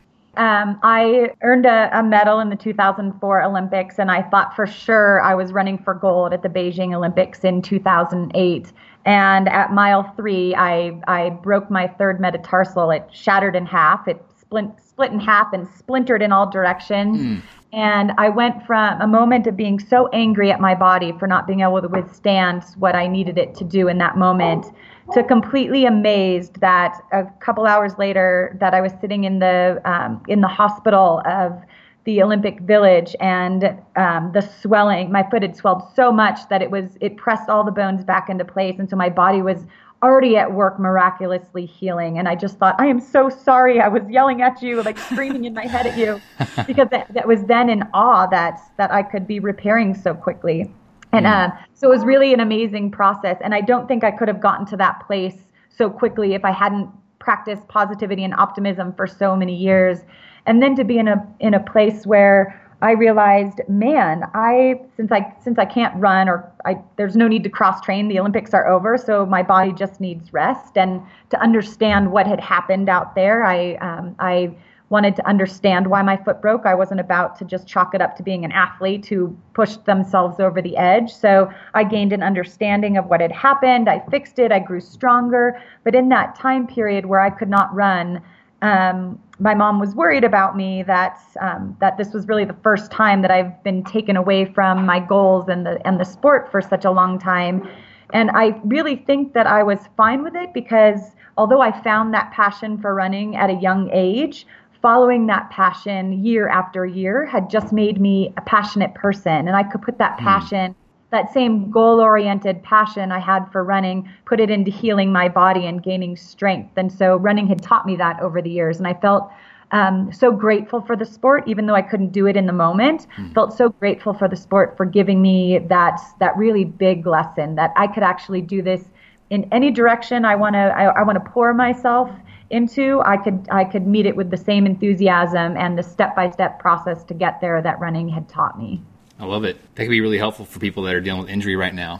Speaker 3: Um, I earned a, a medal in the two thousand four Olympics, and I thought for sure I was running for gold at the Beijing Olympics in two thousand eight. And at mile three, I, I broke my third metatarsal. It shattered in half. It split, split in half and splintered in all directions. Mm. And I went from a moment of being so angry at my body for not being able to withstand what I needed it to do in that moment, to completely amazed that a couple hours later that I was sitting in the um, in the hospital of the Olympic Village, and um, the swelling, my foot had swelled so much that it was it pressed all the bones back into place, and so my body was already at work miraculously healing. And I just thought, I am so sorry I was yelling at you, like screaming in my head at you, because that, that was then in awe that that I could be repairing so quickly. And uh, so it was really an amazing process. And I don't think I could have gotten to that place so quickly if I hadn't practiced positivity and optimism for so many years. And then to be in a in a place where I realized, man, I since I since I can't run, or I there's no need to cross train. The Olympics are over, so my body just needs rest. And to understand what had happened out there, I um, I wanted to understand why my foot broke. I wasn't about to just chalk it up to being an athlete who pushed themselves over the edge. So I gained an understanding of what had happened. I fixed it. I grew stronger. But in that time period where I could not run, um, my mom was worried about me that um, that this was really the first time that I've been taken away from my goals and the and the sport for such a long time. And I really think that I was fine with it, because although I found that passion for running at a young age, following that passion year after year had just made me a passionate person. And I could put that passion, mm. that same goal-oriented passion I had for running, put it into healing my body and gaining strength. And so running had taught me that over the years. And I felt um, so grateful for the sport, even though I couldn't do it in the moment. Mm. Felt so grateful for the sport for giving me that that really big lesson that I could actually do this in any direction I want to. I, I want to pour myself into. I could I could meet it with the same enthusiasm and the step-by-step process to get there that running had taught me.
Speaker 4: I love it. That could be really helpful for people that are dealing with injury right now.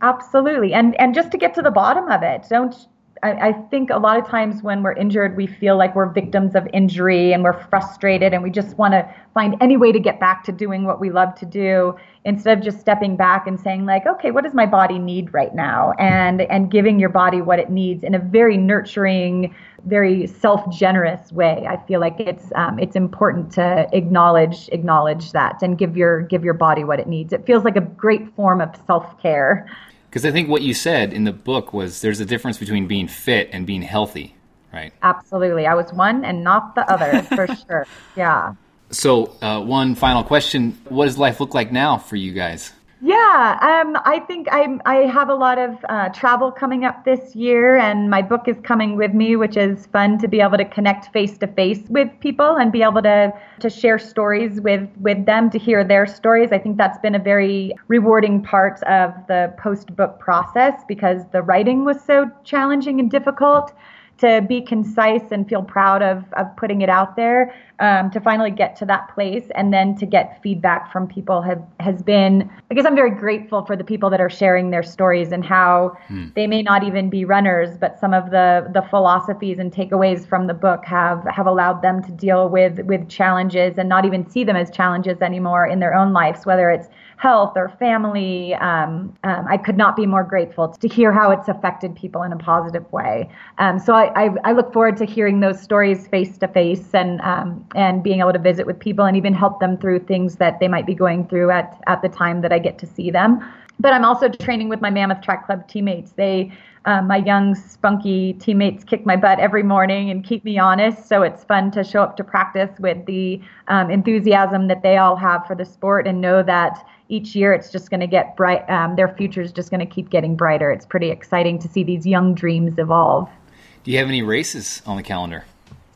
Speaker 3: Absolutely. And and just to get to the bottom of it, don't I, I think a lot of times when we're injured, we feel like we're victims of injury and we're frustrated and we just want to find any way to get back to doing what we love to do, instead of just stepping back and saying like, okay, what does my body need right now? And and giving your body what it needs in a very nurturing, very self-generous way. I feel like it's um, it's important to acknowledge acknowledge that and give your give your body what it needs. It feels like a great form of self-care.
Speaker 4: Because I think what you said in the book was there's a difference between being fit and being healthy, right?
Speaker 3: Absolutely. I was one and not the other, for sure. Yeah.
Speaker 4: So uh, one final question. What does life look like now for you guys?
Speaker 3: Yeah, um, I think I'm, I have a lot of uh, travel coming up this year, and my book is coming with me, which is fun to be able to connect face to face with people and be able to to share stories with, with them, to hear their stories. I think that's been a very rewarding part of the post-book process, because the writing was so challenging and difficult. To be concise and feel proud of, of putting it out there, um, to finally get to that place, and then to get feedback from people have, has been, I guess I'm very grateful for the people that are sharing their stories and how hmm. they may not even be runners, but some of the, the philosophies and takeaways from the book have, have allowed them to deal with, with challenges and not even see them as challenges anymore in their own lives, whether it's health or family. Um, um, I could not be more grateful to hear how it's affected people in a positive way. Um, so I, I, I look forward to hearing those stories face to face and um, and being able to visit with people and even help them through things that they might be going through at, at the time that I get to see them. But I'm also training with my Mammoth Track Club teammates. They Um, my young, spunky teammates kick my butt every morning and keep me honest. So it's fun to show up to practice with the um, enthusiasm that they all have for the sport, and know that each year it's just going to get bright. Um, their future is just going to keep getting brighter. It's pretty exciting to see these young dreams evolve.
Speaker 4: Do you have any races on the calendar?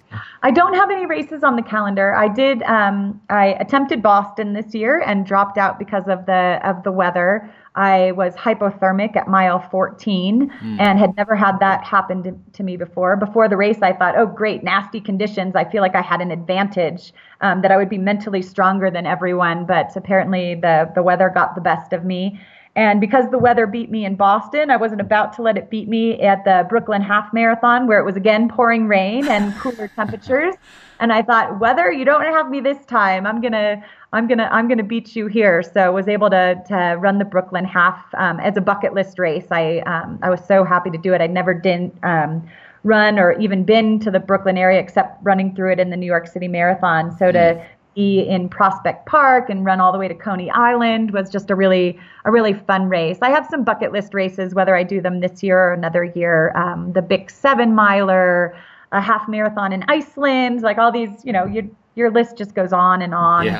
Speaker 3: I don't have any races on the calendar. I did. Um, I attempted Boston this year and dropped out because of the of the weather. I was hypothermic at mile fourteen mm. and had never had that happen to, to me before. Before the race, I thought, oh, great, nasty conditions. I feel like I had an advantage, um, that I would be mentally stronger than everyone. But apparently the, the weather got the best of me. And because the weather beat me in Boston, I wasn't about to let it beat me at the Brooklyn Half Marathon, where it was again pouring rain and cooler temperatures. And I thought, weather, you don't have me this time. I'm gonna, I'm gonna, I'm gonna beat you here. So I was able to to run the Brooklyn Half um, as a bucket list race. I um, I was so happy to do it. I'd never did um, run or even been to the Brooklyn area except running through it in the New York City Marathon. So to be in Prospect Park and run all the way to Coney Island was just a really a really fun race. I have some bucket list races, whether I do them this year or another year. Um, the Big Seven Miler, a half marathon in Iceland, like all these, you know, your your list just goes on and on.
Speaker 4: Yeah.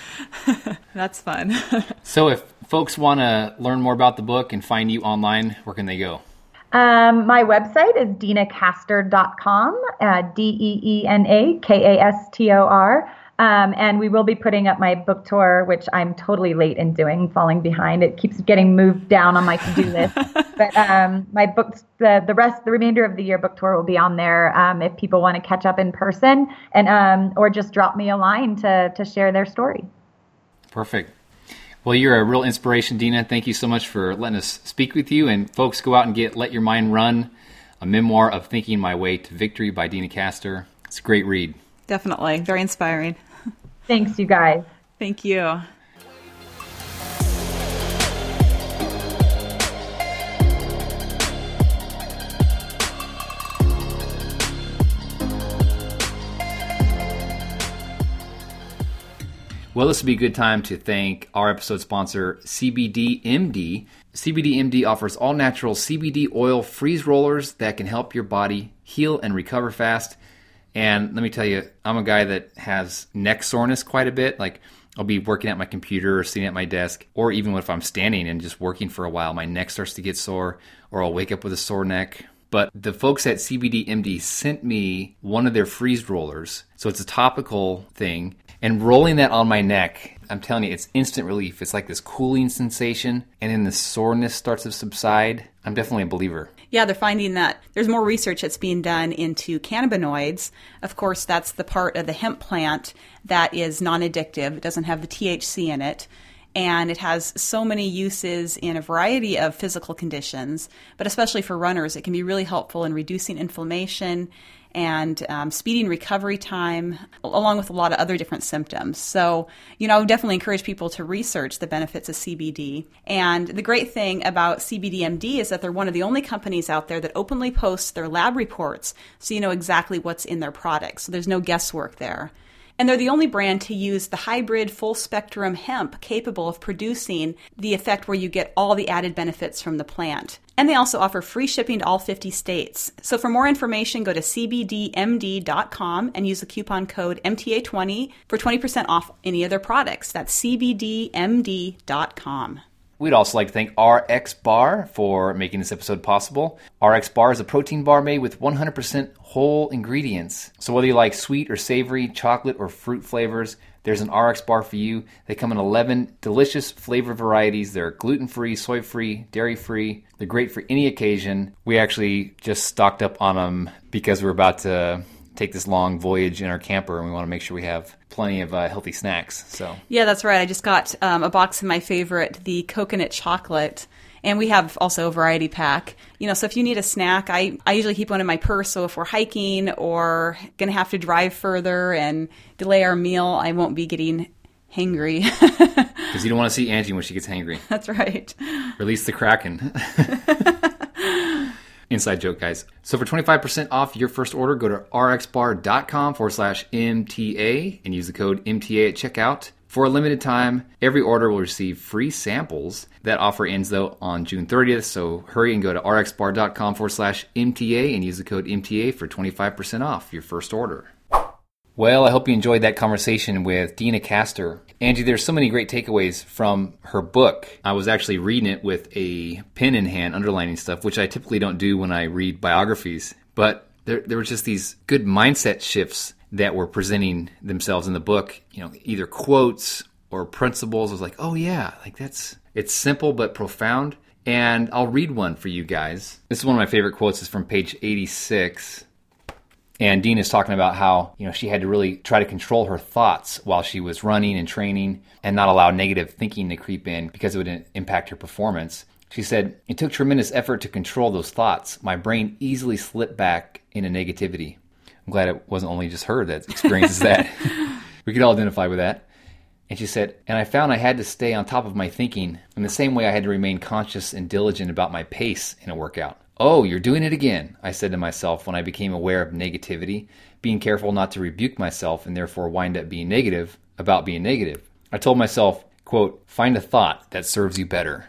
Speaker 1: That's fun.
Speaker 4: So if folks want to learn more about the book and find you online, where can they go?
Speaker 3: Um, my website is deena castor dot com, uh, D E E N A K A S T O R. Um, and we will be putting up my book tour, which I'm totally late in doing, falling behind. It keeps getting moved down on my to-do list. But um, my books, the, the rest, the remainder of the year book tour will be on there um, if people want to catch up in person, and um, or just drop me a line to to share their story.
Speaker 4: Perfect. Well, you're a real inspiration, Deena. Thank you so much for letting us speak with you. And folks, go out and get Let Your Mind Run, a memoir of thinking my way to victory by Deena Castor. It's a great read.
Speaker 1: Definitely. Very inspiring.
Speaker 3: Thanks, you guys.
Speaker 1: Thank you.
Speaker 4: Well, this would be a good time to thank our episode sponsor, C B D M D. C B D M D offers all-natural C B D oil freeze rollers that can help your body heal and recover fast. And let me tell you, I'm a guy that has neck soreness quite a bit. Like, I'll be working at my computer or sitting at my desk, or even if I'm standing and just working for a while, my neck starts to get sore, or I'll wake up with a sore neck. But the folks at C B D M D sent me one of their freeze rollers. So it's a topical thing. And rolling that on my neck, I'm telling you, it's instant relief. It's like this cooling sensation, and then the soreness starts to subside. I'm definitely a believer.
Speaker 1: Yeah, they're finding that there's more research that's being done into cannabinoids. Of course, that's the part of the hemp plant that is non-addictive. It doesn't have the T H C in it. And it has so many uses in a variety of physical conditions, but especially for runners, it can be really helpful in reducing inflammation and um, speeding recovery time, along with a lot of other different symptoms. So, you know, I would definitely encourage people to research the benefits of C B D. And the great thing about C B D M D is that they're one of the only companies out there that openly posts their lab reports, so you know exactly what's in their products. So there's no guesswork there. And they're the only brand to use the hybrid full-spectrum hemp capable of producing the effect where you get all the added benefits from the plant. And they also offer free shipping to all fifty states. So for more information, go to c b d m d dot com and use the coupon code M T A twenty for twenty percent off any of their products. That's c b d m d dot com.
Speaker 2: We'd also like to thank R X Bar for making this episode possible. R X Bar is a protein bar made with one hundred percent whole ingredients. So whether you like sweet or savory, chocolate or fruit flavors, there's an R X Bar for you. They come in eleven delicious flavor varieties. They're gluten-free, soy-free, dairy-free. They're great for any occasion. We actually just stocked up on them because we're about to take this long voyage in our camper, and we want to make sure we have plenty of uh, healthy snacks. So
Speaker 1: yeah, that's right. I just got um, a box of my favorite, the coconut chocolate, and we have also a variety pack. You know, so if you need a snack, I, I usually keep one in my purse. So if we're hiking or going to have to drive further and delay our meal, I won't be getting hangry.
Speaker 2: Because you don't want to see Angie when she gets hangry.
Speaker 1: That's right.
Speaker 2: Release the Kraken. Inside joke, guys. So for twenty-five percent off your first order, go to rxbar.com forward slash MTA and use the code M T A at checkout. For a limited time, every order will receive free samples. That offer ends, though, on June thirtieth, so hurry and go to rxbar.com forward slash MTA and use the code M T A for twenty-five percent off your first order. Well, I hope you enjoyed that conversation with Deena Kastor. Angie, there's so many great takeaways from her book. I was actually reading it with a pen in hand, underlining stuff, which I typically don't do when I read biographies. But there, there were just these good mindset shifts that were presenting themselves in the book. You know, either quotes or principles. I was like, oh yeah, like that's, it's simple but profound. And I'll read one for you guys. This is one of my favorite quotes. It's from page eighty-six. And Dean is talking about how, you know, she had to really try to control her thoughts while she was running and training and not allow negative thinking to creep in because it would impact her performance. She said, "It took tremendous effort to control those thoughts. My brain easily slipped back into negativity." I'm glad it wasn't only just her that experiences that. We could all identify with that. And she said, "And I found I had to stay on top of my thinking in the same way I had to remain conscious and diligent about my pace in a workout." "Oh, you're doing it again," I said to myself when I became aware of negativity, being careful not to rebuke myself and therefore wind up being negative about being negative. I told myself, quote, "Find a thought that serves you better."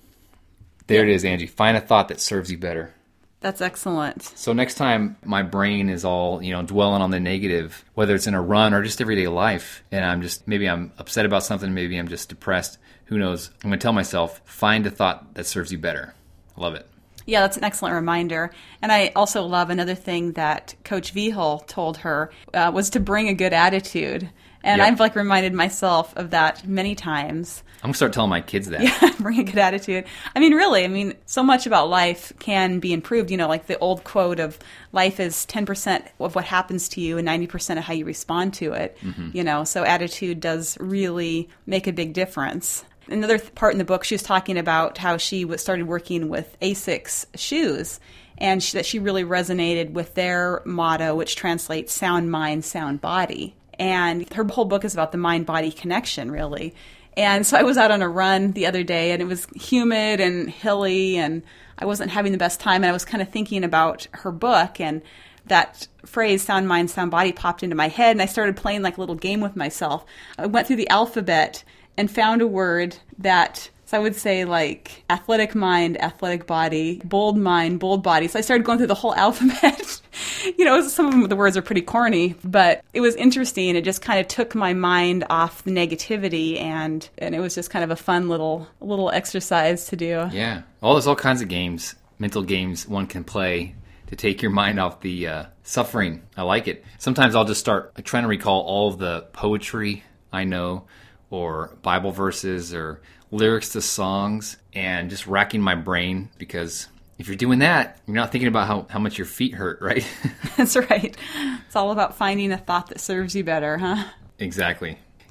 Speaker 2: There it is, Angie. Find a thought that serves you better.
Speaker 1: That's excellent.
Speaker 2: So next time my brain is all, you know, dwelling on the negative, whether it's in a run or just everyday life, and I'm just, maybe I'm upset about something, maybe I'm just depressed, who knows, I'm going to tell myself, find a thought that serves you better. I love it.
Speaker 1: Yeah, that's an excellent reminder. And I also love another thing that Coach Vihel told her uh, was to bring a good attitude. And yep. I've like reminded myself of that many times.
Speaker 2: I'm going to start telling my kids that.
Speaker 1: Yeah, bring a good attitude. I mean, really, I mean, so much about life can be improved. You know, like the old quote of life is ten percent of what happens to you and ninety percent of how you respond to it. Mm-hmm. You know, so attitude does really make a big difference. Another th- part in the book, she was talking about how she w- started working with ASICS shoes, and she, that she really resonated with their motto, which translates sound mind, sound body. And her whole book is about the mind-body connection, really. And so I was out on a run the other day, and it was humid and hilly, and I wasn't having the best time, and I was kind of thinking about her book, and that phrase, sound mind, sound body, popped into my head, and I started playing like a little game with myself. I went through the alphabet and found a word that, so I would say like athletic mind, athletic body, bold mind, bold body. So I started going through the whole alphabet. You know, some of them, the words are pretty corny, but it was interesting. It just kind of took my mind off the negativity, and, and it was just kind of a fun little little exercise to do.
Speaker 2: Yeah. All there's all kinds of games, mental games one can play to take your mind off the uh, suffering. I like it. Sometimes I'll just start trying to recall all of the poetry I know, or Bible verses or lyrics to songs, and just racking my brain, because if you're doing that, you're not thinking about how, how much your feet hurt, right?
Speaker 1: That's right. It's all about finding a thought that serves you better, huh?
Speaker 2: Exactly.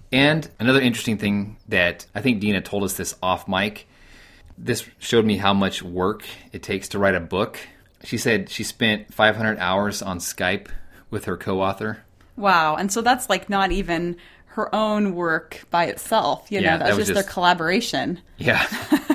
Speaker 2: And another interesting thing that I think Dina told us this off mic, this showed me how much work it takes to write a book. She said she spent five hundred hours on Skype with her co-author.
Speaker 1: Wow. And so that's like not even her own work by itself. You know,
Speaker 2: Yeah,
Speaker 1: that's
Speaker 2: that was
Speaker 1: just,
Speaker 2: just-
Speaker 1: their collaboration.
Speaker 2: Yeah.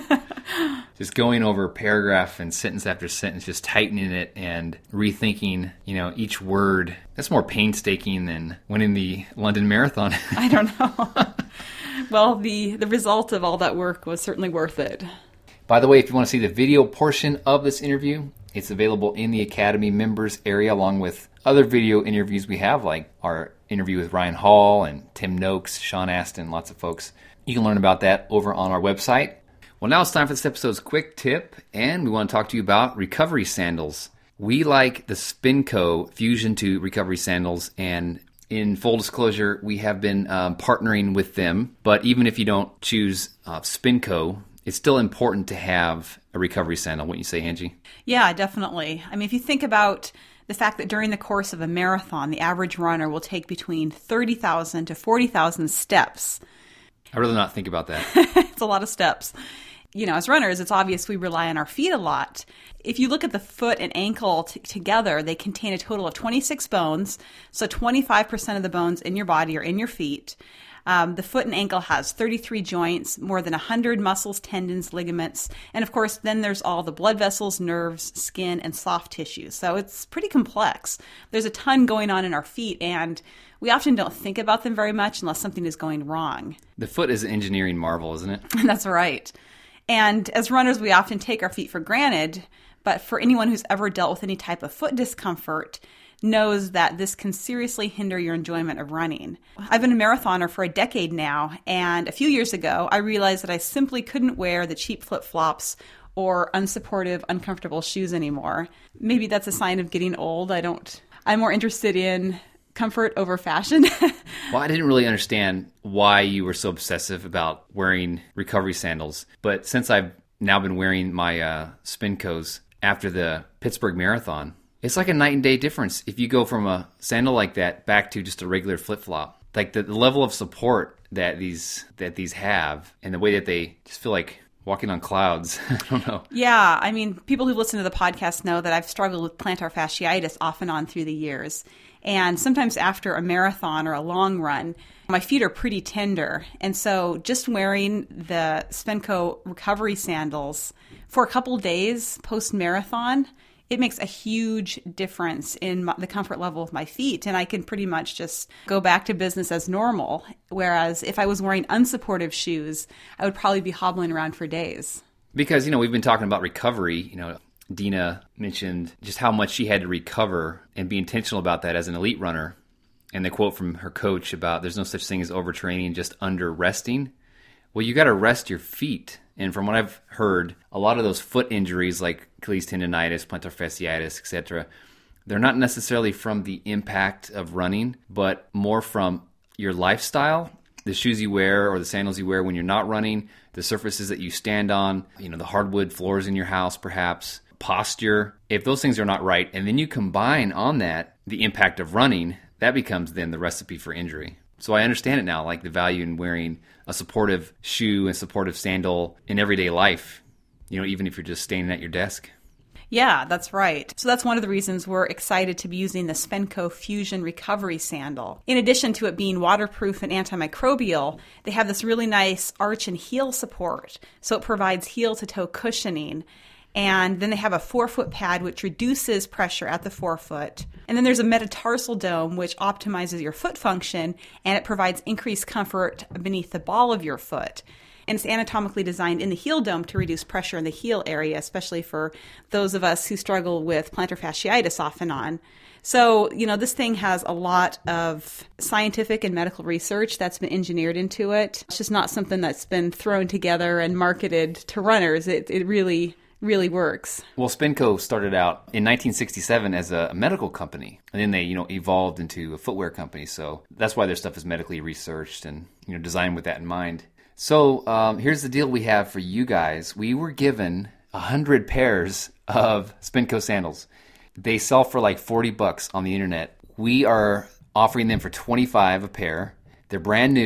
Speaker 2: Just going over paragraph and sentence after sentence, just tightening it and rethinking, you know, each word. That's more painstaking than winning the London Marathon.
Speaker 1: I don't know. Well, the, the result of all that work was certainly worth it.
Speaker 2: By the way, if you want to see the video portion of this interview, it's available in the Academy members area along with other video interviews we have, like our interview with Ryan Hall and Tim Noakes, Sean Astin, lots of folks. You can learn about that over on our website. Well, now it's time for this episode's quick tip, and we want to talk to you about recovery sandals. We like the Spinco Fusion two recovery sandals, and in full disclosure, we have been um, partnering with them. But even if you don't choose uh, Spinco, it's still important to have a recovery sandal. What do you say, Angie?
Speaker 1: Yeah, definitely. I mean, if you think about the fact that during the course of a marathon, the average runner will take between thirty thousand to forty thousand steps.
Speaker 2: I'd rather not think about that.
Speaker 1: It's a lot of steps. You know, as runners, it's obvious we rely on our feet a lot. If you look at the foot and ankle t- together, they contain a total of twenty-six bones. So twenty-five percent of the bones in your body are in your feet. Um, the foot and ankle has thirty-three joints, more than one hundred muscles, tendons, ligaments. And of course, then there's all the blood vessels, nerves, skin, and soft tissues. So it's pretty complex. There's a ton going on in our feet, and we often don't think about them very much unless something is going wrong.
Speaker 2: The foot is an engineering marvel, isn't it?
Speaker 1: That's right. And as runners, we often take our feet for granted, but for anyone who's ever dealt with any type of foot discomfort knows that this can seriously hinder your enjoyment of running. I've been a marathoner for a decade now, and a few years ago, I realized that I simply couldn't wear the cheap flip-flops or unsupportive, uncomfortable shoes anymore. Maybe that's a sign of getting old. I don't, I'm more interested in comfort over fashion.
Speaker 2: Well, I didn't really understand why you were so obsessive about wearing recovery sandals. But since I've now been wearing my uh, Spincos after the Pittsburgh Marathon, it's like a night and day difference if you go from a sandal like that back to just a regular flip-flop. Like the, the level of support that these that these have and the way that they just feel like walking on clouds. I don't know.
Speaker 1: Yeah, I mean, people who listen to the podcast know that I've struggled with plantar fasciitis off and on through the years. And sometimes after a marathon or a long run, my feet are pretty tender. And so just wearing the Spinco recovery sandals for a couple days post-marathon, it makes a huge difference in my, the comfort level of my feet. And I can pretty much just go back to business as normal. Whereas if I was wearing unsupportive shoes, I would probably be hobbling around for days.
Speaker 2: Because, you know, we've been talking about recovery, you know, Dina mentioned just how much she had to recover and be intentional about that as an elite runner. And the quote from her coach about there's no such thing as overtraining, just under resting. Well, you got to rest your feet. And from what I've heard, a lot of those foot injuries like Achilles tendonitis, plantar fasciitis, et cetera, they're not necessarily from the impact of running, but more from your lifestyle, the shoes you wear or the sandals you wear when you're not running, the surfaces that you stand on, you know, the hardwood floors in your house perhaps, posture. If those things are not right, and then you combine on that the impact of running, that becomes then the recipe for injury. So I understand it now, like the value in wearing a supportive shoe and supportive sandal in everyday life, you know, even if you're just standing at your desk.
Speaker 1: Yeah, that's right. So that's one of the reasons we're excited to be using the Spinco Fusion Recovery Sandal. In addition to it being waterproof and antimicrobial, they have this really nice arch and heel support. So it provides heel to toe cushioning. And then they have a forefoot pad, which reduces pressure at the forefoot. And then there's a metatarsal dome, which optimizes your foot function, and it provides increased comfort beneath the ball of your foot. And it's anatomically designed in the heel dome to reduce pressure in the heel area, especially for those of us who struggle with plantar fasciitis off and on. So, you know, this thing has a lot of scientific and medical research that's been engineered into it. It's just not something that's been thrown together and marketed to runners. It, it really... really works.
Speaker 2: Well, Spinco started out in nineteen sixty-seven as a medical company, and then they, you know, evolved into a footwear company. So that's why their stuff is medically researched and, you know, designed with that in mind. So um, here's the deal we have for you guys. We were given one hundred pairs of Spinco sandals. They sell for like forty bucks on the internet. We are offering them for twenty-five a pair. They're brand new.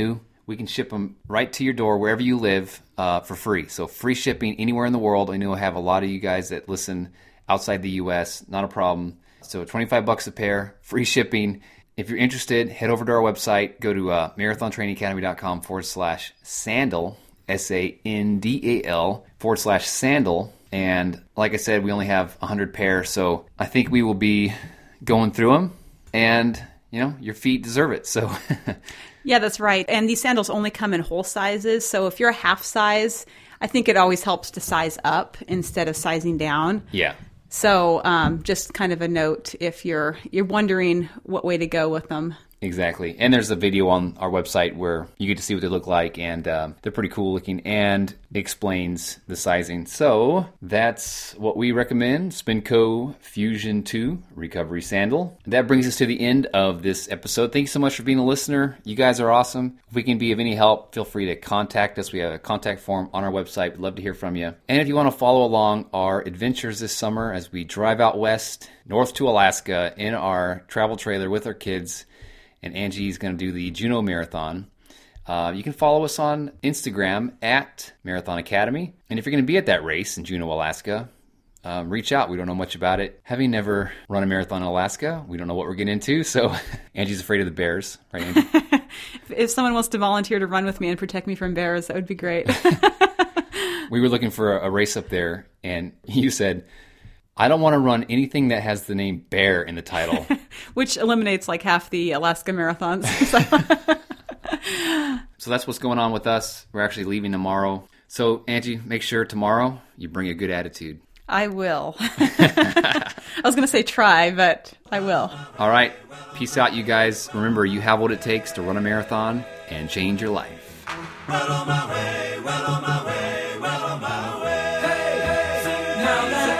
Speaker 2: we can ship them right to your door wherever you live uh, for free. So free shipping anywhere in the world. I know I have a lot of you guys that listen outside the U S, not a problem. So twenty-five bucks a pair, free shipping. If you're interested, head over to our website. Go to uh, marathontrainingacademy.com forward slash sandal, S A N D A L, forward slash sandal. And like I said, we only have one hundred pairs, so I think we will be going through them. And, you know, your feet deserve it. So,
Speaker 1: yeah, that's right. And these sandals only come in whole sizes. So if you're a half size, I think it always helps to size up instead of sizing down.
Speaker 2: Yeah.
Speaker 1: So um, just kind of a note if you're you're wondering what way to go with them.
Speaker 2: Exactly. And there's a video on our website where you get to see what they look like, and um, they're pretty cool looking, and explains the sizing. So that's what we recommend, Spinco Fusion two Recovery Sandal. That brings us to the end of this episode. Thank you so much for being a listener. You guys are awesome. If we can be of any help, feel free to contact us. We have a contact form on our website. We'd love to hear from you. And if you want to follow along our adventures this summer as we drive out west, north to Alaska in our travel trailer with our kids, and Angie's going to do the Juneau Marathon. Uh, you can follow us on Instagram at Marathon Academy. And if you're going to be at that race in Juneau, Alaska, um, reach out. We don't know much about it. Having never run a marathon in Alaska, we don't know what we're getting into. So Angie's afraid of the bears, right, Angie?
Speaker 1: If someone wants to volunteer to run with me and protect me from bears, that would be great.
Speaker 2: We were looking for a, a race up there, and you said, I don't want to run anything that has the name bear in the title.
Speaker 1: Which eliminates like half the Alaska marathons.
Speaker 2: So that's what's going on with us. We're actually leaving tomorrow. So, Angie, make sure tomorrow you bring a good attitude.
Speaker 1: I will. I was going to say try, but I will.
Speaker 2: All right. Peace out, you guys. Remember, you have what it takes to run a marathon and change your life.
Speaker 5: Well on my way, well on my way, well on my way. Hey, hey, now that